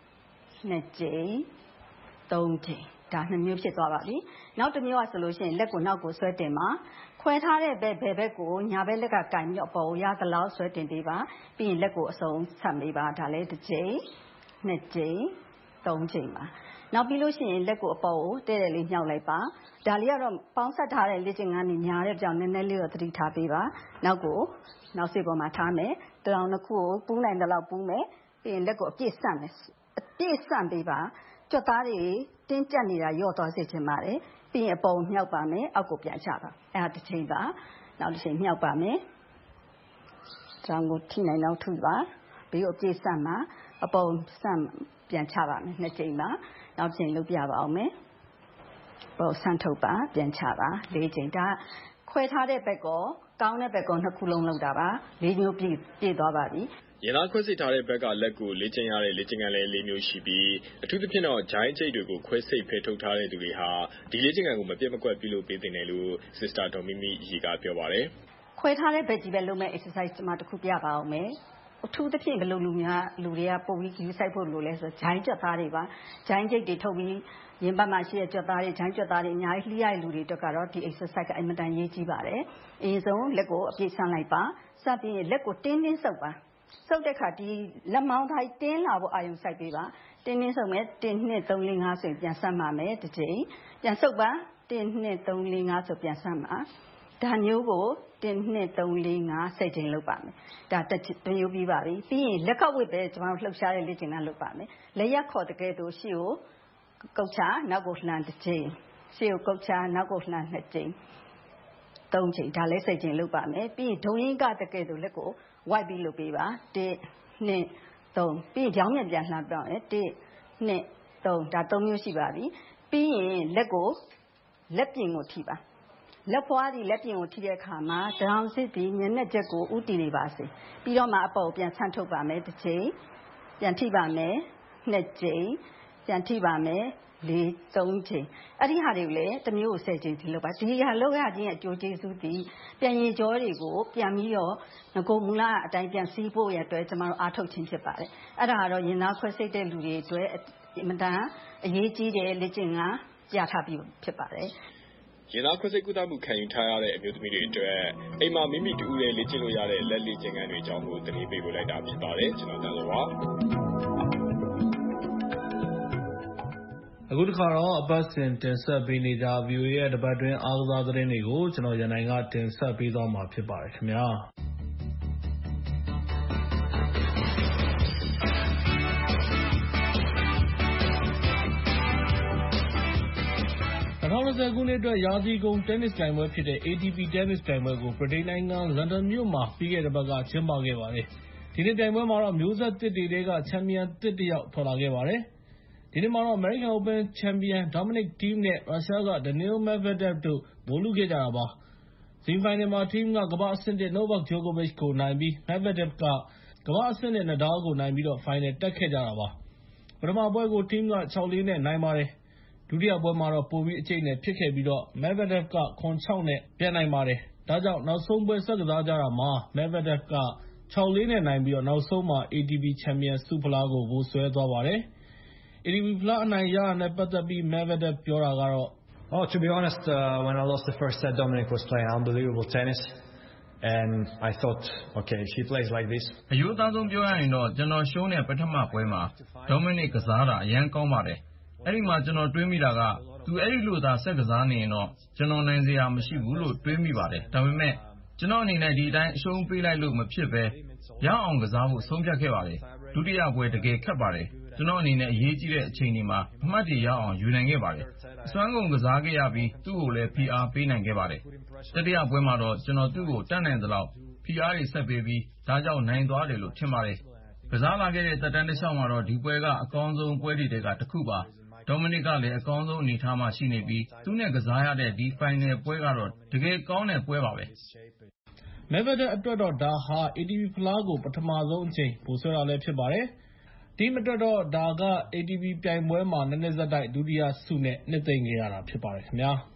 2ချိန်3ချိန်ဒါနှစ်မျိုးဖြစ်သွားပါပြီနောက်တစ်မျိုးကဆိုလို့ရှိရင်လက်ကိုနောက်ကိုဆွဲတင်ပါခွဲထားတဲ့ဘယ်ဘက်ကိုညာဘက်လက်ကကင်ပြီးတော့ပေါ်ရသလောက်ဆွဲတင်ပေးပါပြီးရင်လက်ကိုအစုံဆက်ပေးပါဒါလည်းတစ်ချိန်နှစ်ချိန်သုံးချိန်ပါနောက်ပြီးလို့ရှိရင်လက်ကိုအပေါ်ကိုတဲ့တယ်လေးညှောက်လိုက်ပါဒါလေးကတော့ပေါင်းဆက်ထားတဲ့လေ့ကျင့်ခန်းတွေညာတဲ့ကြောင့်နည်းနည်းလေးတော့သတိထားပေးပါနောက်စိတ်ပေါ်မှာထားမယ်တရောင်တစ်ခုကိုပူးနိုင်တဲ့လောက်ပူးမယ်ပြီးရင်လက်ကိုအပြည့်ဆန့်မယ်အပြည့်ဆန့်ပေးပါကြွက်သားတွေတင်းကျပ်နေတာရော့သွားစေချင်ပါတယ်ပြီးရင်အပေါ်မြောက်ပါမယ်အောက်ကိုပြန်ချပါအဲ့ဒါတစ်ချိန်ပါနောက်တစ်ချိန်မြောက်ပါမယ်ကြောင်ကိုထိနိုင်တော့ထုပါပြီးတော့အပြည့်ဆန့်မှာအပေါ်ဆန့်ပြန်ချပါမယ်နှစ်ချိန်ပါနောက်တစ်ချိန်လုပ်ပြပါအောင်မယ်ပေါ်ဆန့်ထုတ်ပါပြန်ချပါ၄ချိန်ဒါခွဲထားတဲ့ဘက်ကောကောင်းတဲ့ဘက်ကောနှစ်ခုလုံးလုပ်တာပါ၄မျိုးပြည့်သွားပါပြီရင်သားခွဲစိတ်ထားတဲ့ဘက်ကလက်ကိုလေ့ကျင့်ရတဲ့လေ့ကျင့်ခန်းလေး၄မျိုးရှိပြီးအထူးသဖြင့်တော့ဂျိုင်းချိတ်တွေကိုခွဲစိတ်ဖယ်ထုတ်ထားတဲ့သူတွေဟာဒီလေ့ကျင့်ခန်းကိုမပြတ်မကွက်ပြုလုပ်ပေးသင့်တယ်လို့ Sister ဒေါ်မီမီရီကပြောပါတယ်ခွဲထားတဲ့ဘက်ကြီးပဲလုပ်မဲ့ exercise ကျွန်မတစ်ခုပြပါအောင်မယ်အထူးသဖြင့်ဘယ်လိုလူတွေကပုံပြီးယူဆိုင်ဖို့လို့လဲဆိုဂျိုင်းကြွက်သားတွေပါဂျိုင်းချိတ်တွေထုတ်ပြီးရင်ပတ်မှရှိတဲ့ကြွက်သားတွေဂျိုင်းကြွက်သားတွေအများကြီးလှိရတဲ့လူတွေအတွက်ကတော့ဒီ exercise ကအင်မတန်ရေးကြီးပါတယ်အရင်ဆုံးလက်ကိုအပြည့်ဆန့်လိုက်ပါစပြီးလက်ကိုတင်းတင်းဆုပ်ပါဆုပ်တဲ့ခါဒီလက်မောင်းသားတင်းလာဖို့အာရုံစိုက်ပေးပါတင်းတင်းဆုပ်မယ်1 2 3 4 5ဆိုရင်ပြန်ဆက်ပါမယ်တစ်ချိန်ပြန်ဆုပ်ပါ1 2 3 4 5ဆိုပြန်ဆက်ပါဒါမျိုးကို1 2 3 4 5 10ချိန်လုပ်ပါမယ်ဒါတစ်မျိုးပြီးပါပြီပြီးရင်လက်ခောက်ဝစ်ပဲကျွန်တော်လှုပ်ရှားတဲ့လေ့ကျင့်ခန်းလုပ်ပါမယ်လက်ရက်ခေါ်တကယ်တော့ရှေ့ကိုကုတ်ချနောက်ကိုလှမ်းတစ်ချိန်ရှေ့ကိုကုတ်ချနောက်ကိုလှမ်း2ချိန်3ချိန်ဒါလည်း10ချိန်လုပ်ပါမယ်ပြီးရင်ဒုံရင်းကတကယ်တော့လက်ကို white ပြီးလုပ်ပေးပါ1 2 3ပြီးရင်ကြောင်းမြက်ပြန်လှမ်းပြောင်းတယ်1 2 3ဒါ3မျိုးရှိပါပြီပြီးရင်လက်ပြင်ကိုထိပါလက်ဖွားဒီလက်ပြင်ကိုထိတဲ့အခါမှာဒေါင်းစစ်ဒီမျက်နှာချက်ကိုဥတီနေပါစေပြီးတော့မှအပေါ်ကိုပြန်ဆန့်ထုတ်ပါမယ်တစ်ချိန်ပြန်ထိပါမယ်နှစ်ချိန်ပြန်ထိပါမယ်3 ချိန်အဲ့ဒီဟာတွေကိုလည်းတစ်မျိုးကို10 ချိန်ဒီလုပ်ပါဒီဟာလုပ်ရခြင်းအကျိုးကျေးဇူးဒီပြန်ရင်ကြောတွေကိုပြန်ပြီးတော့ငကိုမူလအတိုင်းပြန်စီးဖို့ရအတွက်ကျမတို့အားထုတ်ခြင်းဖြစ်ပါတယ်အဲ့ဒါကတော့ရင်သားခွဲစိတ်တဲ့လူတွေအတွက်အမတန်အရေးကြီးတဲ့လေ့ကျင့်ခန်းပြထားပြီးဖြစ်ပါတယ်ရင်သားခွဲစိတ်ကုသမှုခံယူထားရတဲ့အမျိုးသမီးတွေအတွက်အိမ်မှာမိမိတူဦးလေးလေ့ကျင့်လို့ရတဲ့လက်လေ့ကျင့်ခန်းတွေအကြောင်းကိုသတင်းပေးပို့လိုက်တာဖြစ်ပါတယ်ကျွန်တော်တန်းလို့ပါအခုတစ်ခါတော့အပတ်စဉ်တင်ဆက်ပေးနေကြ VOA ရဲ့တပတ်တွင်းအားကစားသတင်းတွေကိုကျွန်တော်ရန်နိုင်ကတင်ဆက်ပေးသွားမှာဖြစ်ပါတယ်ခင်ဗျာ2020 ခုနှစ်အတွက်ရာသီကုန်တင်းနစ်ပြိုင်ပွဲဖြစ်တဲ့ ATP တင်းနစ်ပြိုင်ပွဲကိုဗြိတိန်နိုင်ငံလန်ဒန်မြို့မှာပြီးခဲ့တဲ့ဘက်ကကျင်းပခဲ့ပါတယ်ဒီနေ့ပြိုင်ပွဲမှာတော့မျိုးဆက်သစ်တွေကချန်ပီယံသစ်တစ်ယောက်ထွက်လာခဲ့ပါတယ်ဒီနေ့မှာတော့ American Open ချန်ပီယံ Dominic Thiem နဲ့ရုရှားက Daniil Medvedev တို့ဗိုလ်လုခဲ့ကြတာပါ။ဆီမီဖိုင်နယ်မှာ Thiem ကကမ္ဘာ့အဆင့် 1 Novak Djokovic ကိုနိုင်ပြီး Medvedev ကကမ္ဘာ့အဆင့် 2 Nadal ကိုနိုင်ပြီးဖိုင်နယ်တက်ခဲ့ကြတာပါ။ပထမပွဲကို Thiem က 6-4 နဲ့နိုင်ပါတယ်။ဒုတိယပွဲမှာတော့ပိုပြီးအကျိတ်နဲ့ဖြစ်ခဲ့ပြီးMedvedev က 7-6 နဲ့ပြန်နိုင်ပါတယ်။ဒါကြောင့်နောက်ဆုံးပွဲဆက်ကစားကြတာမှာ Medvedev က 6-4 နဲ့နိုင်ပြီးနောက်ဆုံးမှာ ATP ချန်ပီယံဆုဖလားကိုဗိုလ်စွဲသွားပါတယ်။ ATP ဖလားအနိုင်ရတာနဲ့ပတ်သက်ပြီး Medvedev ပြောတာကတော့ To be honest, when I lost the first set, Dominic was playing unbelievable tennis, and I thought, okay, if he plays like this. အယူသားဆုံးပြောရရင်တော့ကျွန်တော်ရှုံးတဲ့ပထမပွဲမှာ Dominic ကစားတာအရန်ကောင်းပါတယ်။အဲ့ဒီမှာကျွန်တော်တွေးမိတာကသူအဲ့ဒီလိုသာဆက်ကစားနေရင်တော့ကျွန်တော်နိုင်စရာမရှိဘူးလို့တွေးမိပါတယ်။ဒါပေမဲ့ကျွန်တော်အနေနဲ့ဒီအတိုင်းအရှုံးပေးလိုက်လို့မဖြစ်ပဲရအောင်ကစားဖို့ဆုံးဖြတ်ခဲ့ပါတယ်။ဒုတိယပွဲတကယ်ခက်ပါတယ်။ကျွန်တော်အနေနဲ့အရေးကြီးတဲ့အချိန်တွေမှာအမှတ်တွေရအောင်ယူနိုင်ခဲ့ပါတယ်။အစွမ်းကုန်ကစားခဲ့ရပြီးသူ့ကိုလည်း PR ပေးနိုင်ခဲ့ပါတယ်။တတိယပွဲမှာတော့ကျွန်တော်သူ့ကိုတတ်နိုင်သလောက် PR တွေဆက်ပေးပြီးဒါကြောင့်နိုင်သွားတယ်လို့ထင်ပါတယ်။ကစားလာခဲ့တဲ့သက်တမ်းတစ်လျှောက်မှာတော့ဒီပွဲကအကောင်းဆုံးပွဲတွေထဲကတစ်ခုပါ။ Dominic ကလည်းအကောင်းဆုံးအနေအထားမှာရှိနေပြီးသူနဲ့ကစားရတဲ့ဒီဖိုင်နယ်ပွဲကတော့တကယ်ကောင်းတဲ့ပွဲပါပဲ။ Medvedev အတွက်တော့ဒါဟာ ATP ဖလားကိုပထမဆုံးအကြိမ်ဗိုလ်စွဲတာလည်းဖြစ်ပါတယ်။ Thiem အတွက်တော့ဒါက ATP ပြိုင်ပွဲမှာ2 နှစ်ဆက်တိုက်ဒုတိယဆုနဲ့နှစ်သိမ့်ခဲ့ရတာဖြစ်ပါတယ်ခင်ဗျာ။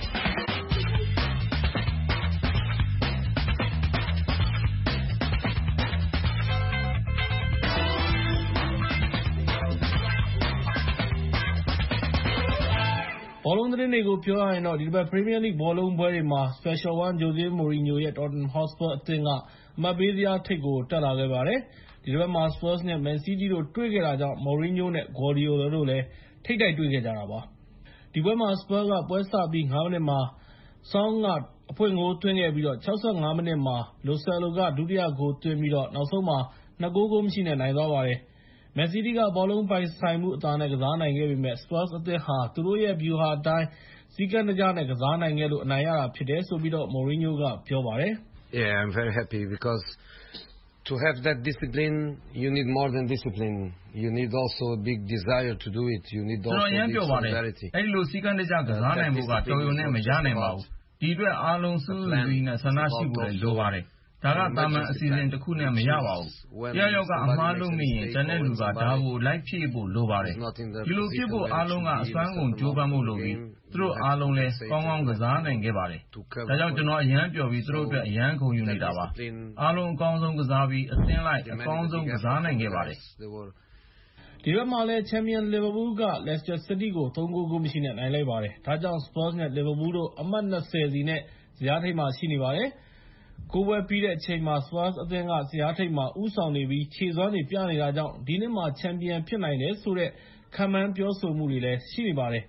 ဘောလုံးသတင်းတွေကိုပြောရရင်တော့ဒီတစ်ပတ် Premier League ဘောလုံးပွဲတွေမှာ Special One Jose Mourinho ရဲ့ Tottenham Hotspur အသင်းကအမှတ်ပေးဇယားထိပ်ကိုတက်လာခဲ့ပါတယ်။ဒီတစ်ပတ်မှာ Spurs နဲ့ Man City တို့တွေ့ခဲ့တာကြောင့် Mourinho နဲ့ Guardiola တို့လည်းထိပ်တိုက်တွေ့ခဲ့ကြတာပါ။ဒီပွဲမှာ Spurs ကပွဲစပြီး5 မိနစ်မှာ Son ကအဖွင့်ဂိုးသွင်းခဲ့ပြီး65 မိနစ်မှာ Lo Celso ကဒုတိယဂိုးသွင်းပြီးနောက်ဆုံးမှာ2 ဂိုးမရှိနဲ့နိုင်သွားပါတယ်။ Man City ကဘောလုံးပိုင်ဆိုင်မှုအသာနဲ့ကစားနိုင်ခဲ့ပေမဲ့ Spurs အသင်းဟာသူတို့ရဲ့ဗျူဟာအတိုင်းစည်းကမ်းတကျနဲ့ကစားနိုင်ခဲ့လို့အနိုင်ရတာဖြစ်တယ်လို့ Mourinho ကပြောပါတယ်။ Yeah, I'm very happy because to have that discipline, you need more than discipline. You need also a big desire to do it. You need also big solidarity. အဲ့ဒီလိုစည်းကမ်းတကျကစားနိုင်ဖို့ကတော်ရုံနဲ့မရနိုင်ပါဘူး။ဒီအတွက်အားလုံးစုစုစည်းစည်းနဲ့ဆန္ဒရှိဖို့လိုပါတယ်။ဒါကတာမန်အစီအစဉ်တစ်ခုနဲ့မရပါဘူး။တယောက်ကအမှားလုပ်မိရင်ကျန်တဲ့လူကဒါကိုလိုက်ဖြည့်ဖို့လိုပါတယ်။ဒီလိုဖြစ်ဖို့အားလုံးကအစွမ်းကုန်ကြိုးပမ်းဖို့လိုပြီးသူတို့အားလုံးလည်းကောင်းကောင်းကစားနိုင်ခဲ့ပါတယ်။ဒါကြောင့်ကျွန်တော်အရန်ပျော်ပြီးသူတို့အတွက်အရန်ဂုဏ်ယူနေတာပါ။အားလုံးအကောင်းဆုံးကစားပြီးအသင်းလိုက်အကောင်းဆုံးကစားနိုင်ခဲ့ပါတယ်။ဒီဘက်မှာလည်းချန်ပီယံ Liverpool က Leicester City ကို3 ဂိုးမရှိနဲ့နိုင်လိုက်ပါတယ်။ဒါကြောင့် Spurs နဲ့ Liverpool တို့အမှတ်20စီနဲ့ဇယားထိပ်မှာရှိနေပါတယ်။9 ပွဲပြီးတဲ့အချိန်မှာ Spurs အသင်းကဇယားထိပ်မှာဦးဆောင်နေပြီးခြေစွမ်းတွေပြနေတာကြောင့်ဒီနှစ်မှာချန်ပီယံဖြစ်နိုင်တယ်ဆိုတဲ့ခန့်မှန်းပြောဆိုမှုတွေလည်းရှိနေပါတယ်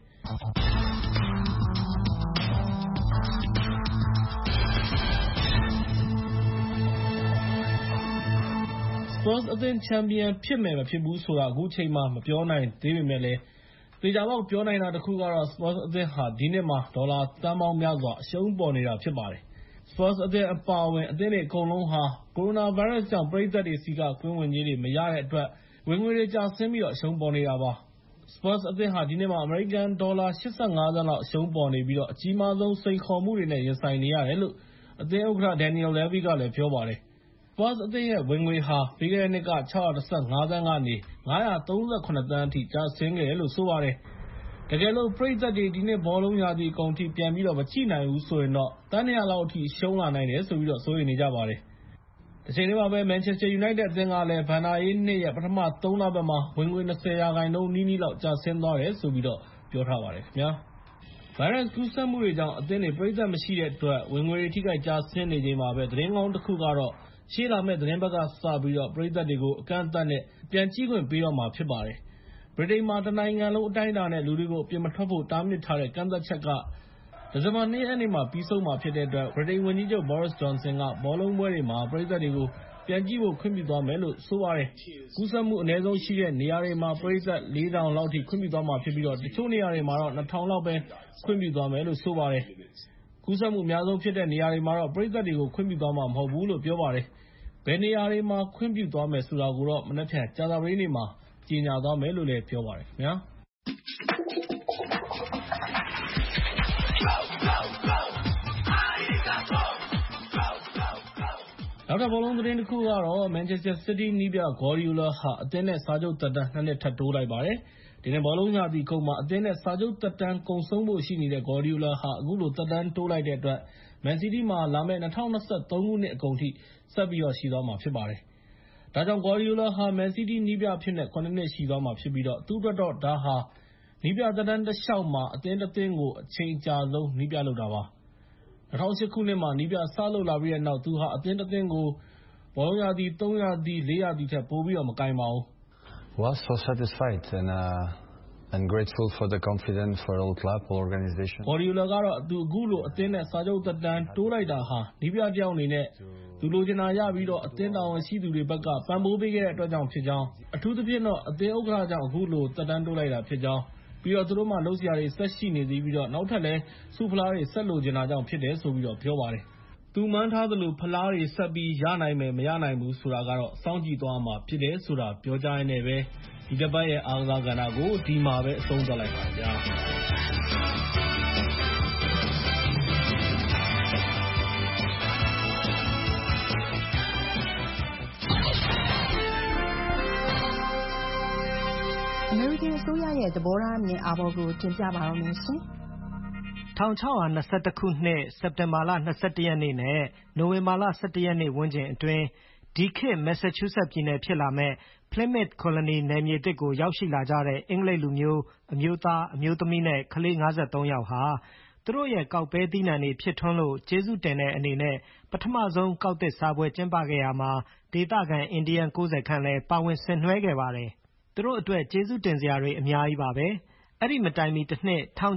။ Spurs အသင်းချန်ပီယံဖြစ်မယ်မဖြစ်ဘူးဆိုတာအခုချိန်မှာမပြောနိုင်သေးပေမဲ့လည်းသေချာပေါက်ပြောနိုင်တာတစ်ခုကတော့ Spurs အသင်းဟာဒီနှစ်မှာဒေါ်လာသန်းပေါင်းများစွာအရှုံးပေါ်နေတာဖြစ်ပါတယ်။ Spurs အသင်းအပါအဝင်အသင်းတွေအကုန်လုံးဟာကိုရိုနာဗိုင်းရပ်စ်ကြောင့်ပရိသတ်တွေဆီကကွင်းဝင်ကြေးတွေမရတဲ့အတွက်ဝင်ငွေတွေကျဆင်းပြီးအရှုံးပေါ်နေတာပါ။ Spurs အသင်းဟာဒီနှစ်မှာအမေရိကန်ဒေါ်လာ85 သန်းလောက်အရှုံးပေါ်နေပြီးအကြီးမားဆုံးစိန်ခေါ်မှုတွေနဲ့ရင်ဆိုင်နေရတယ်လို့အသင်းဥက္ကဋ္ဌ Daniel Levy ကလည်းပြောပါတယ်။ Spurs အသင်းရဲ့ဝင်ငွေဟာပြီးခဲ့တဲ့နှစ်က615 သန်းကနေ538 သန်းအထိကျဆင်းခဲ့တယ်လို့ဆိုပါတယ်။ တကယ်လို့ပရိသတ်တွေဒီနှစ်ဘောလုံးရာသီအကုန်ထိပြန်ပြီးမကြည့်နိုင်ဘူးဆိုရင်တော့သန်း 200 လောက်အထိရှုံးလာနိုင်တယ်ဆိုပြီးစိုးရိမ်နေကြပါတယ်။ တချိန်တည်းမှာပဲ Manchester United အသင်းကလည်းဘဏ္ဍာရေးနှစ်ရဲ့ပထမ 3 လပတ်မှာဝင်ငွေ 20% နီးနီးလောက်ကျဆင်းသွားတယ်လို့ပြောထားပါတယ်ခင်ဗျာ။ ဗိုင်းရပ်စ်ကူးစက်မှုတွေကြောင့်အသင်းတွေပရိသတ်မရှိတဲ့အတွက်ဝင်ငွေတွေထိခိုက်ကျဆင်းနေချိန်မှာပဲသတင်းကောင်းတစ်ခုကတော့ရှေ့လာမယ့်သီတင်းပတ်ကစပြီးပရိသတ်တွေကိုအကန့်အသတ်နဲ့ပြန်ကြည့်ခွင့်ပေးတော့မှာဖြစ်ပါတယ်။ ဗြိတိန်မှာတနိုင်ငံလုံးအတိုင်းအတာနဲ့လူတွေကိုအပြင်မထွက်ဖို့တားမြစ်ထားတဲ့ကန့်သတ်ချက်ကဒီဇင်ဘာ 2 ရက်နေ့မှာပြီးဆုံးမှာဖြစ်တဲ့အတွက်ဗြိတိန်ဝန်ကြီးချုပ် Boris Johnson ကဘောလုံးပွဲတွေမှာပရိသတ်တွေကိုပြန်ကြည့်ဖို့ခွင့်ပြုသွားမယ်လို့ဆိုပါတယ်။ ကူးစက်မှုအနည်းဆုံးရှိတဲ့နေရာတွေမှာပရိသတ် 4,000 လောက်ထိခွင့်ပြုသွားမှာဖြစ်ပြီးတချို့နေရာတွေမှာတော့ 2,000 လောက်ပဲခွင့်ပြုသွားမယ်လို့ဆိုပါတယ်။ ကူးစက်မှုအများဆုံးဖြစ်တဲ့နေရာတွေမှာတော့ပရိသတ်တွေကိုခွင့်ပြုသွားမှာမဟုတ်ဘူးလို့ပြောပါတယ်။ ဘယ်နေရာတွေမှာခွင့်ပြုသွားမယ်ဆိုတာကိုတော့မနက်ဖြန်ကြာသပတေးနေ့မှာကြေညာသွားမယ်လို့လည်းပြောပါတယ်ခင်ဗျာ။ နောက်ထပ်ဘောလုံးသတင်းတစ်ခုကတော့ Manchester City နည်းပြ Guardiola ဟာအသင်းနဲ့စာချုပ်သက်တမ်း 2 နှစ်ထပ်တိုးလိုက်ပါတယ်။ ဒီနှစ်ဘောလုံးရာသီကုန်မှာအသင်းနဲ့စာချုပ်သက်တမ်းကုန်ဆုံးဖို့ရှိနေတဲ့ Guardiola ဟာအခုလိုသက်တမ်းတိုးလိုက်တဲ့အတွက် Man City မှာလာမယ့် 2023 ခုနှစ်အကုန်ထိဆက်ရှိသွားမှာဖြစ်ပါတယ်။ ဒါကြောင့် Guardiola ဟာ Man City နည်းပြအဖြစ်နဲ့ 7 နှစ်ရှိသွားမှာဖြစ်ပြီးသူ့အတွက်တော့ဒါဟာနည်းပြသက်တမ်းတလျှောက်မှာအသင်းတစ်သင်းကိုအချိန်အကြာဆုံးနည်းပြလုပ်တာပါ။ ၂၀၀၈ ခုနှစ်မှာနည်းပြစလုပ်လာပြီးတဲ့နောက်သူဟာအသင်းတစ်သင်းကို ဘောလုံးရာသီ 3 ရာသီ 4 ရာသီထက်ပိုပြီးမကိုင်ပါဘူး။ Was so satisfied and grateful for the confidence for all club organization. Guardiola ကတော့သူအခုလိုအသင်းနဲ့စာချုပ်သက်တမ်းတိုးလိုက်တာဟာနည်းပြတစ်ယောက်အနေနဲ့သူလိုချင်တာရပြီးအသင်းတာဝန်ရှိသူတွေဘက်ကပံ့ပိုးပေးခဲ့တဲ့အတွက်ကြောင့်ဖြစ်ကြောင်းအထူးသဖြင့်အသင်းဥက္ကဋ္ဌကြောင့်အခုလိုသက်တမ်းတိုးလိုက်တာဖြစ်ကြောင်းပြီးသူတို့မှာလုပ်စရာတွေဆက်ရှိနေသေးပြီးနောက်ထပ်လည်းဆုဖလားတွေဆက်လိုချင်တာကြောင့်ဖြစ်တယ်လို့ပြောပါတယ်။ သူမှန်းထားသလိုဖလားတွေဆက်ပြီးရနိုင်မယ်မရနိုင်ဘူးဆိုတာကတော့စောင့်ကြည့်သွားရမှာဖြစ်တယ်ဆိုတာပြောကြားရင်းနဲ့ပဲဒီတစ်ပတ်ရဲ့အားကစားကဏ္ဍကိုဒီမှာပဲအဆုံးသတ်လိုက်ပါဗျာ။အမေရိကန်အစိုးရရဲ့သဘောထားအမြင်အာဘော်ကိုတင်ပြပါတော့မယ်ရှင်။ 1621ခုနှစ်စက်တင်ဘာလ21ရက်နေ့နဲ့နိုဝင်ဘာလ17ရက်နေ့ဝန်းကျင်အတွင်းဒီခေတ် Massachusetts ပြည်နယ်ဖြစ်လာမဲ့ Plymouth Colony နယ်မြေသစ်ကိုရောက်ရှိလာကြတဲ့အင်္ဂလိပ်လူမျိုးအမျိုးသားအမျိုးသမီးနဲ့ကလေး53ယောက်ဟာသူတို့ရဲ့ကောက်ပဲသီးနှံတွေဖြစ်ထွန်းလို့ကျေးဇူးတင်တဲ့အနေနဲ့ပထမဆုံးကောက်သစ်စားပွဲကျင်းပခဲ့ရမှာဒေသခံအင်ဒီယန်90ခန့်လည်းပါဝင်ဆင်နွှဲခဲ့ပါတယ်။သူတို့အတွက်ကျေးဇူးတင်စရာတွေအများကြီးပါပဲ။အဲ့ဒီမတိုင်မီတစ်နှစ်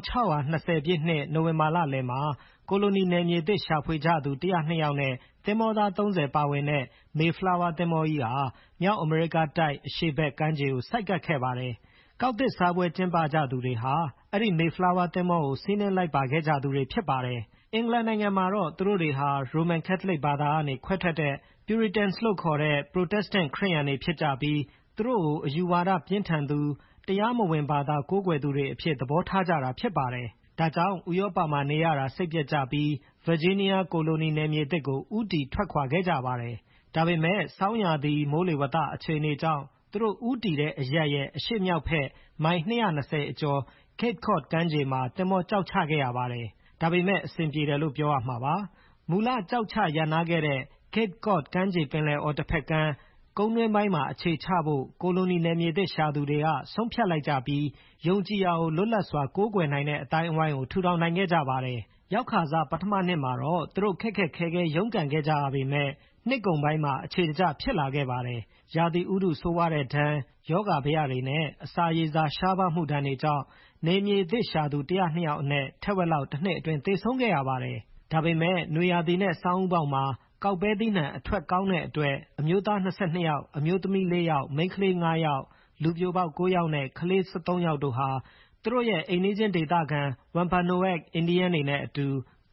1620ပြည့်နှစ်နိုဝင်ဘာလလယ်မှာကိုလိုနီနယ်မြေသစ်ရှာဖွေကြသူ102ယောက်နဲ့သင်္ဘောသား30ပါဝင်တဲ့ Mayflower သင်္ဘောကြီးဟာမြောက်အမေရိကတိုက်အရှေ့ဘက်ကမ်းခြေကိုဆိုက်ကပ်ခဲ့ပါတယ်။ကောက်သစ်စားပွဲကျင်းပကြသူတွေဟာအဲ့ဒီ Mayflower သင်္ဘောကိုစီးနင်းလိုက်ပါခဲ့ကြသူတွေဖြစ်ပါတယ်။အင်္ဂလန်နိုင်ငံမှာတော့သူတို့တွေဟာ Roman Catholic ဘာသာကနေခွဲထွက်တဲ့ Puritans လို့ခေါ်တဲ့ Protestant ခရစ်ယာန်တွေဖြစ်ကြပြီးသူတို့ကိုအယူဝါဒပြင်းထန်သူတရားမဝင်ဘာသာကိုးကွယ်သူတွေအဖြစ်သဘောထားကြတာဖြစ်ပါတယ်။ဒါကြောင့်ဥရောပမှာနေရတာစိတ်ပျက်ကြပြီး Virginia ကိုလိုနီနယ်မြေသစ်ကိုဦးတည်ထွက်ခွာခဲ့ကြပါတယ်။ဒါပေမဲ့ဆောင်းရာသီမိုးလေဝသအခြေအနေကြောင့်သူတို့ဦးတည်တဲ့အရပ်ရဲ့အရှေ့မြောက်ဘက်မိုင်220အကျော် Cape Cod ကမ်းခြေမှာသင်္ဘောကျောက်ချခဲ့ရပါတယ်။ဒါပေမဲ့အဆင်ပြေတယ်လို့ပြောရမှာပါ။မူလကျောက်ချရပ်နားခဲ့တဲ့ Cape Cod ကမ်းခြေပင်လယ်အော်တစ်ဖက်ကမ်းကုန်းတွင်းပိုင်းမှာအခြေချဖို့ကိုလိုနီနယ်မြေသစ်ရှာသူတွေကဆုံးဖြတ်လိုက်ကြပြီးယုံကြည်ရာကိုလွတ်လပ်စွာကိုးကွယ်နိုင်တဲ့အတိုင်းအဝိုင်းကိုထူထောင်နိုင်ခဲ့ကြပါတယ်။ရောက်ခါစပထမနှစ်မှာတော့သူတို့ခက်ခက်ခဲခဲရုန်းကန်ခဲ့ကြရပေမဲ့နှစ်ကုန်ပိုင်းမှာအခြေတကျဖြစ်လာခဲ့ပါတယ်။ရာသီဥတုဆိုးဝါးတဲ့ဒဏ်ယောဂဗျတွေနဲ့အစာရေစာရှားပါးမှုဒဏ်တွေကြောင့်နယ်မြေသစ်ရှာသူ102ယောက်အနက်ထက်ဝက်လောက်တစ်နှစ်အတွင်းသေဆုံးခဲ့ရပါတယ်။ဒါပေမဲ့နွေရာသီနဲ့ဆောင်းဦးပေါက်မှာကောက်ပဲသီးနှံအထွက်ကောင်းတဲ့အတွက်အမျိုးသား22ယောက်အမျိုးသမီး4ယောက်မိန်းကလေး9ယောက်လူပြိုပေါက်9ယောက်နဲ့ကလေး13ယောက်တို့ဟာသူတို့ရဲ့အိမ်နီးချင်းဒေသခံ Wampanoag အင်ဒီယန်တွေနဲ့အတူ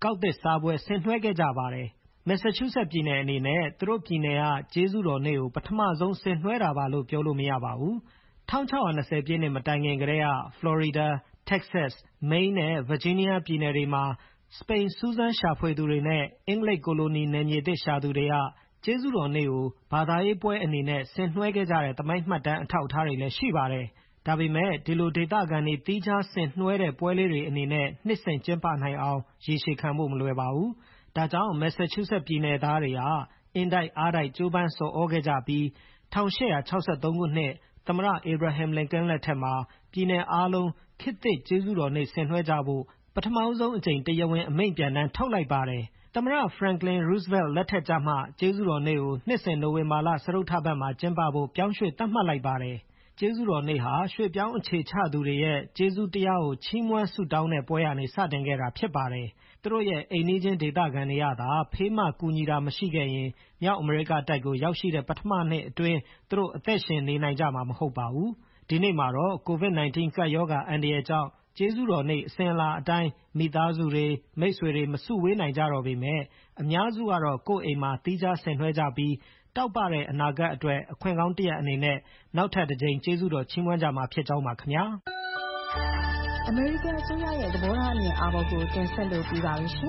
ကောက်သစ်စားပွဲဆင်နွှဲခဲ့ကြပါတယ်။ Massachusetts ပြည်နယ်အနေနဲ့သူတို့ပြည်နယ်ကကျေးဇူးတော်နေ့ကိုပထမဆုံးဆင်နွှဲတာပါလို့ပြောလို့မရပါဘူး။ 1620 ပြည့်နှစ်မတိုင်ခင်ကတည်းက Florida, Texas, Maine နဲ့ Virginia ပြည်နယ်တွေမှာစပိန်စူးစမ်းရှာဖွေသူတွေနဲ့အင်္ဂလိပ်ကိုလိုနီနယ်မြေသစ်ရှာသူတွေကကျေးဇူးတော်နေ့ကိုဘာသာရေးပွဲအနေနဲ့ဆင်နွှဲခဲ့ကြတဲ့သမိုင်းမှတ်တမ်းအထောက်အထားတွေလည်းရှိပါတယ်။ဒါပေမဲ့ဒီလိုဒေသခံတွေသီးခြားဆင်နွှဲတဲ့ပွဲလေးတွေအနေနဲ့နှစ်စဉ်ကျင်းပနိုင်အောင်ရေရှည်ခံဖို့မလွယ်ပါဘူး။ဒါကြောင့် Massachusetts ပြည်နယ်သားတွေဟာအင်တိုက်အားတိုက်ကြိုးပမ်းဆော်ဩခဲ့ကြပြီး1863 ခုနှစ်သမ္မတ Abraham Lincoln လက်ထက်မှာပြည်နယ်အားလုံးခေတ်သစ်ကျေးဇူးတော်နေ့ဆင်နွှဲကြဖို့ပထမဆုံးအကြိမ်တရားဝင်အမိန့်ပြန်တမ်းထုတ်လိုက်ပါတယ်။သမ္မတ Franklin Roosevelt လက်ထက်ကြမှကျေးဇူးတော်နေ့ကိုနှစ်စဉ်နိုဝင်ဘာလစတုတ္ထပတ်မှာကျင်းပဖို့ပြောင်းရွှေ့သတ်မှတ်လိုက်ပါတယ်။ကျေးဇူးတော်နေ့ဟာရွှေ့ပြောင်းအခြေချသူတွေရဲ့ကျေးဇူးတရားကိုချီးမွမ်းဆုတောင်းတဲ့ပွဲကနေစတင်ခဲ့တာဖြစ်ပါတယ်။သူတို့ရဲ့အိမ်နီးချင်းဒေသခံတွေကသာဖေးမကူညီတာမရှိခဲ့ရင်မြောက်အမေရိကတိုက်ကိုရောက်ရှိတဲ့ပထမနှစ်အတွင်းသူတို့အသက်ရှင်နေနိုင်ကြမှာမဟုတ်ပါဘူး။ဒီနေ့မှာတော့ COVID-19 ကပ်ရောဂါအန္တရာယ်ကြောင့်ကျေးဇူးတော်နေ့အစဉ်အလာအတိုင်းမိသားစုတွေမိတ်ဆွေတွေမစုဝေးနိုင်ကြတော့ပေမဲ့အများစုကတော့ကိုယ့်အိမ်မှာသီးခြားဆင်နွှဲကြပြီးတောက်ပတဲ့အနာဂတ်အတွက်အခွင့်ကောင်းတစ်ရပ်အနေနဲ့နောက်ထပ်တစ်ကြိမ်ကျေးဇူးတော်ချီးမွမ်းကြမှာဖြစ်ကြောင်းပါခင်ဗျာအမေရိကန်အစိုးရရဲ့သဘောထားအမြင်အာဘော်ကိုတင်ဆက်လို့ပြီးပါပြီရှင်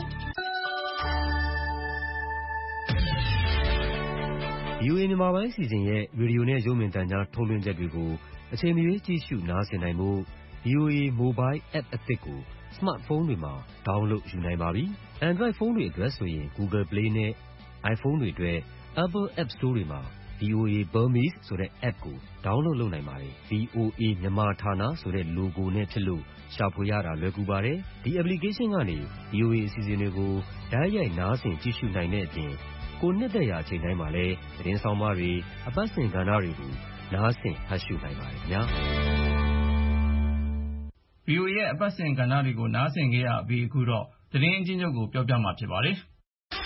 VOA မြန်မာပိုင်းအစီအစဉ်ရဲ့ရေဒီယိုနဲ့ရုပ်မြင်သံကြားထုတ်လွှင့်ချက်တွေကိုအချိန်မရွေးကြည့်ရှုနားဆင်နိုင်ဖို့ VOA Mobile App အသစ်ကို Smartphone တွေမှာ download ယူနိုင်ပါပြီ။ Android ဖုန်းတွေအတွက်ဆိုရင် Google Play နဲ့ iPhone တွေအတွက် Apple App Store တွေမှာ VOA Burmese ဆိုတဲ့ app ကို download လုပ်နိုင်ပါတယ်။ VOA မြန်မာဌာနဆိုတဲ့ logo နဲ့ဖြစ်လို့ရှာဖွေရတာလွယ်ကူပါတယ်။ဒီ application ကနေ VOA အစီအစဉ်တွေကိုတိုက်ရိုက်နားဆင်ကြည့်ရှုနိုင်တဲ့အပြင်ကိုနှစ်သက်ရာအချိန်တိုင်းမှာလည်းသတင်းဆောင်မတွေအပတ်စဉ်ကဏ္ဍတွေကိုနားဆင်ဖတ်ရှုနိုင်ပါတယ်ခင်ဗျာ။ VOA ရဲ့အပတ်စဉ်ကဏ္ဍတွေကိုနားဆင်ကြရပြီးအခုတော့သတင်းအချင်းချုပ်ကိုပြောပြမှာဖြစ်ပါတယ်။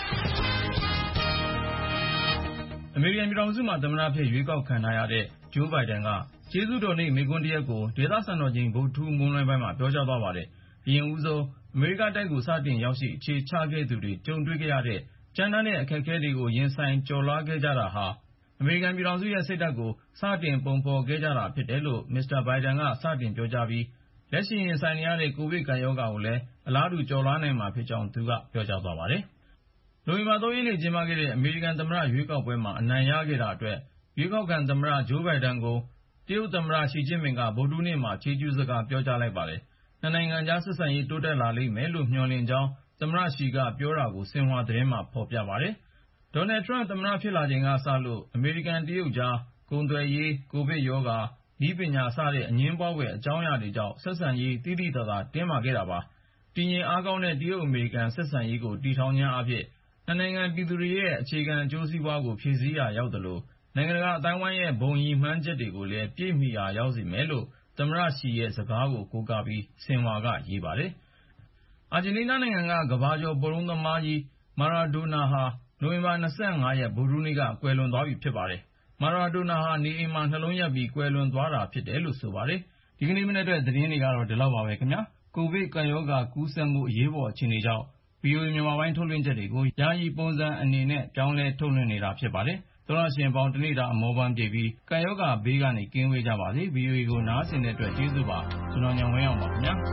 အမေရိကန်ပြည်ထောင်စုမှာသမ္မတဖြစ်ရွေးကောက်ခံထားရတဲ့ဂျိုးဘိုင်ဒန်ကကျေးဇူးတော်နေ့မိန့်ခွန်းတစ်ရပ်ကိုဒေသစံတော်ချိန်ဗုဒ္ဓဟူးမွန်းလွဲပိုင်းမှာပြောကြားသွားပါတယ်။အရင်ဦးဆုံးအမေရိကတိုက်ကိုစတင်ရောက်ရှိအခြေချခဲ့သူတွေကြုံတွေ့ခဲ့ရတဲ့ကြမ်းတမ်းတဲ့အခက်အခဲတွေကိုရင်ဆိုင်ကျော်လွှားခဲ့ကြတာဟာအမေရိကန်ပြည်ထောင်စုရဲ့စိတ်ဓာတ်ကိုစတင်ပုံဖော်ခဲ့ကြတာဖြစ်တယ်လို့မစ္စတာဘိုင်ဒန်ကစတင်ပြောကြားပြီးလက်ရှိရင်ဆိုင်နေရတဲ့ကိုဗစ်ကပ်ရောဂါကိုလည်းအလားတူကျော်လွှားနိုင်မှာဖြစ်ကြောင်းသူကပြောကြားသွားပါတယ်။နိုဝင်ဘာ 3 ရက်နေ့ကျင်းပခဲ့တဲ့အမေရိကန်သမ္မတရွေးကောက်ပွဲမှာအနိုင်ရခဲ့တာအတွက်ရွေးကောက်ခံသမ္မတဂျိုးဘိုင်ဒန်ကိုတရုတ်သမ္မတရှီကျင့်ပင်ကဗုဒ္ဓဟူးနေ့မှာချီးကျူးစကားပြောကြားလိုက်ပါတယ်။နှစ်နိုင်ငံကြားဆက်ဆံရေးတိုးတက်လာလိမ့်မယ်လို့မျှော်လင့်ကြောင်းသမ္မတရှီကပြောတာကိုဆင်ဟွာသတင်းမှာဖော်ပြပါတယ်။ဒေါ်နယ်ထရန့်သမ္မတဖြစ်လာချိန်ကစလို့အမေရိကန်တရုတ်ကြားကုန်သွယ်ရေးကိုဗစ်ရောဂါနည်းပညာစတဲ့အငြင်းပွားဖွယ်အကြောင်းအရာတွေကြောင့်ဆက်ဆံရေးတိတိကျကျတင်းမာခဲ့တာပါ။တည်ငြိမ်အားကောင်းတဲ့တရုတ်အမေရိကန်ဆက်ဆံရေးကိုတည်ထောင်ခြင်းအဖြစ်နှစ်နိုင်ငံပြည်သူတွေရဲ့အခြေခံအကျိုးစီးပွားကိုဖြည့်ဆည်းရာရောက်သလိုနိုင်ငံတကာအတိုင်းအဝိုင်းရဲ့ဘုံရည်မှန်းချက်တွေကိုလည်းပြည့်မီရာရောက်စေမယ်လို့သမ္မတရှီရဲ့စကားကိုကိုးကားပြီးဆင်ဟွာကရေးပါတယ်။အာဂျင်တီးနားနိုင်ငံကကမ္ဘာကျော်ဘောလုံးသမားကြီးမာရာဒိုနာဟာနိုဝင်ဘာ 25 ရက်ဗုဒ္ဓဟူးနေ့ကကွယ်လွန်သွားပြီဖြစ်ပါတယ်။မာရာဒိုနာဟာနေအိမ်မှာနှလုံးရပ်ပြီးကွယ်လွန်သွားတာဖြစ်တယ်လို့ဆိုပါတယ်။ဒီကနေ့မနေ့အတွက်သတင်းတွေကတော့ဒီလောက်ပါပဲခင်ဗျာ။ကိုဗစ်ကပ်ရောဂါကူးစက်မှုအရေးပေါ်အခြေအနေကြောင့် VOA မြန်မာပိုင်းထုတ်လွှင့်ချက်တွေကိုယာယီပုံစံအနေနဲ့ပြောင်းလဲထုတ်လွှင့်နေတာဖြစ်ပါတယ်။သောတရှင်ပေါင်းတနေ့တာအမောပန်းပြေပြီးကပ်ရောဂါဘေးကနေကင်းဝေးကြပါစေ။ VOA ကိုနားဆင်တဲ့အတွက်ကျေးဇူးပါ။ကျွန်တော်ညောင်ဝင်းအောင်ပါခင်ဗျာ။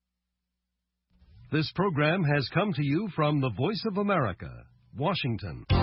This program has come to you from the Voice of America, Washington.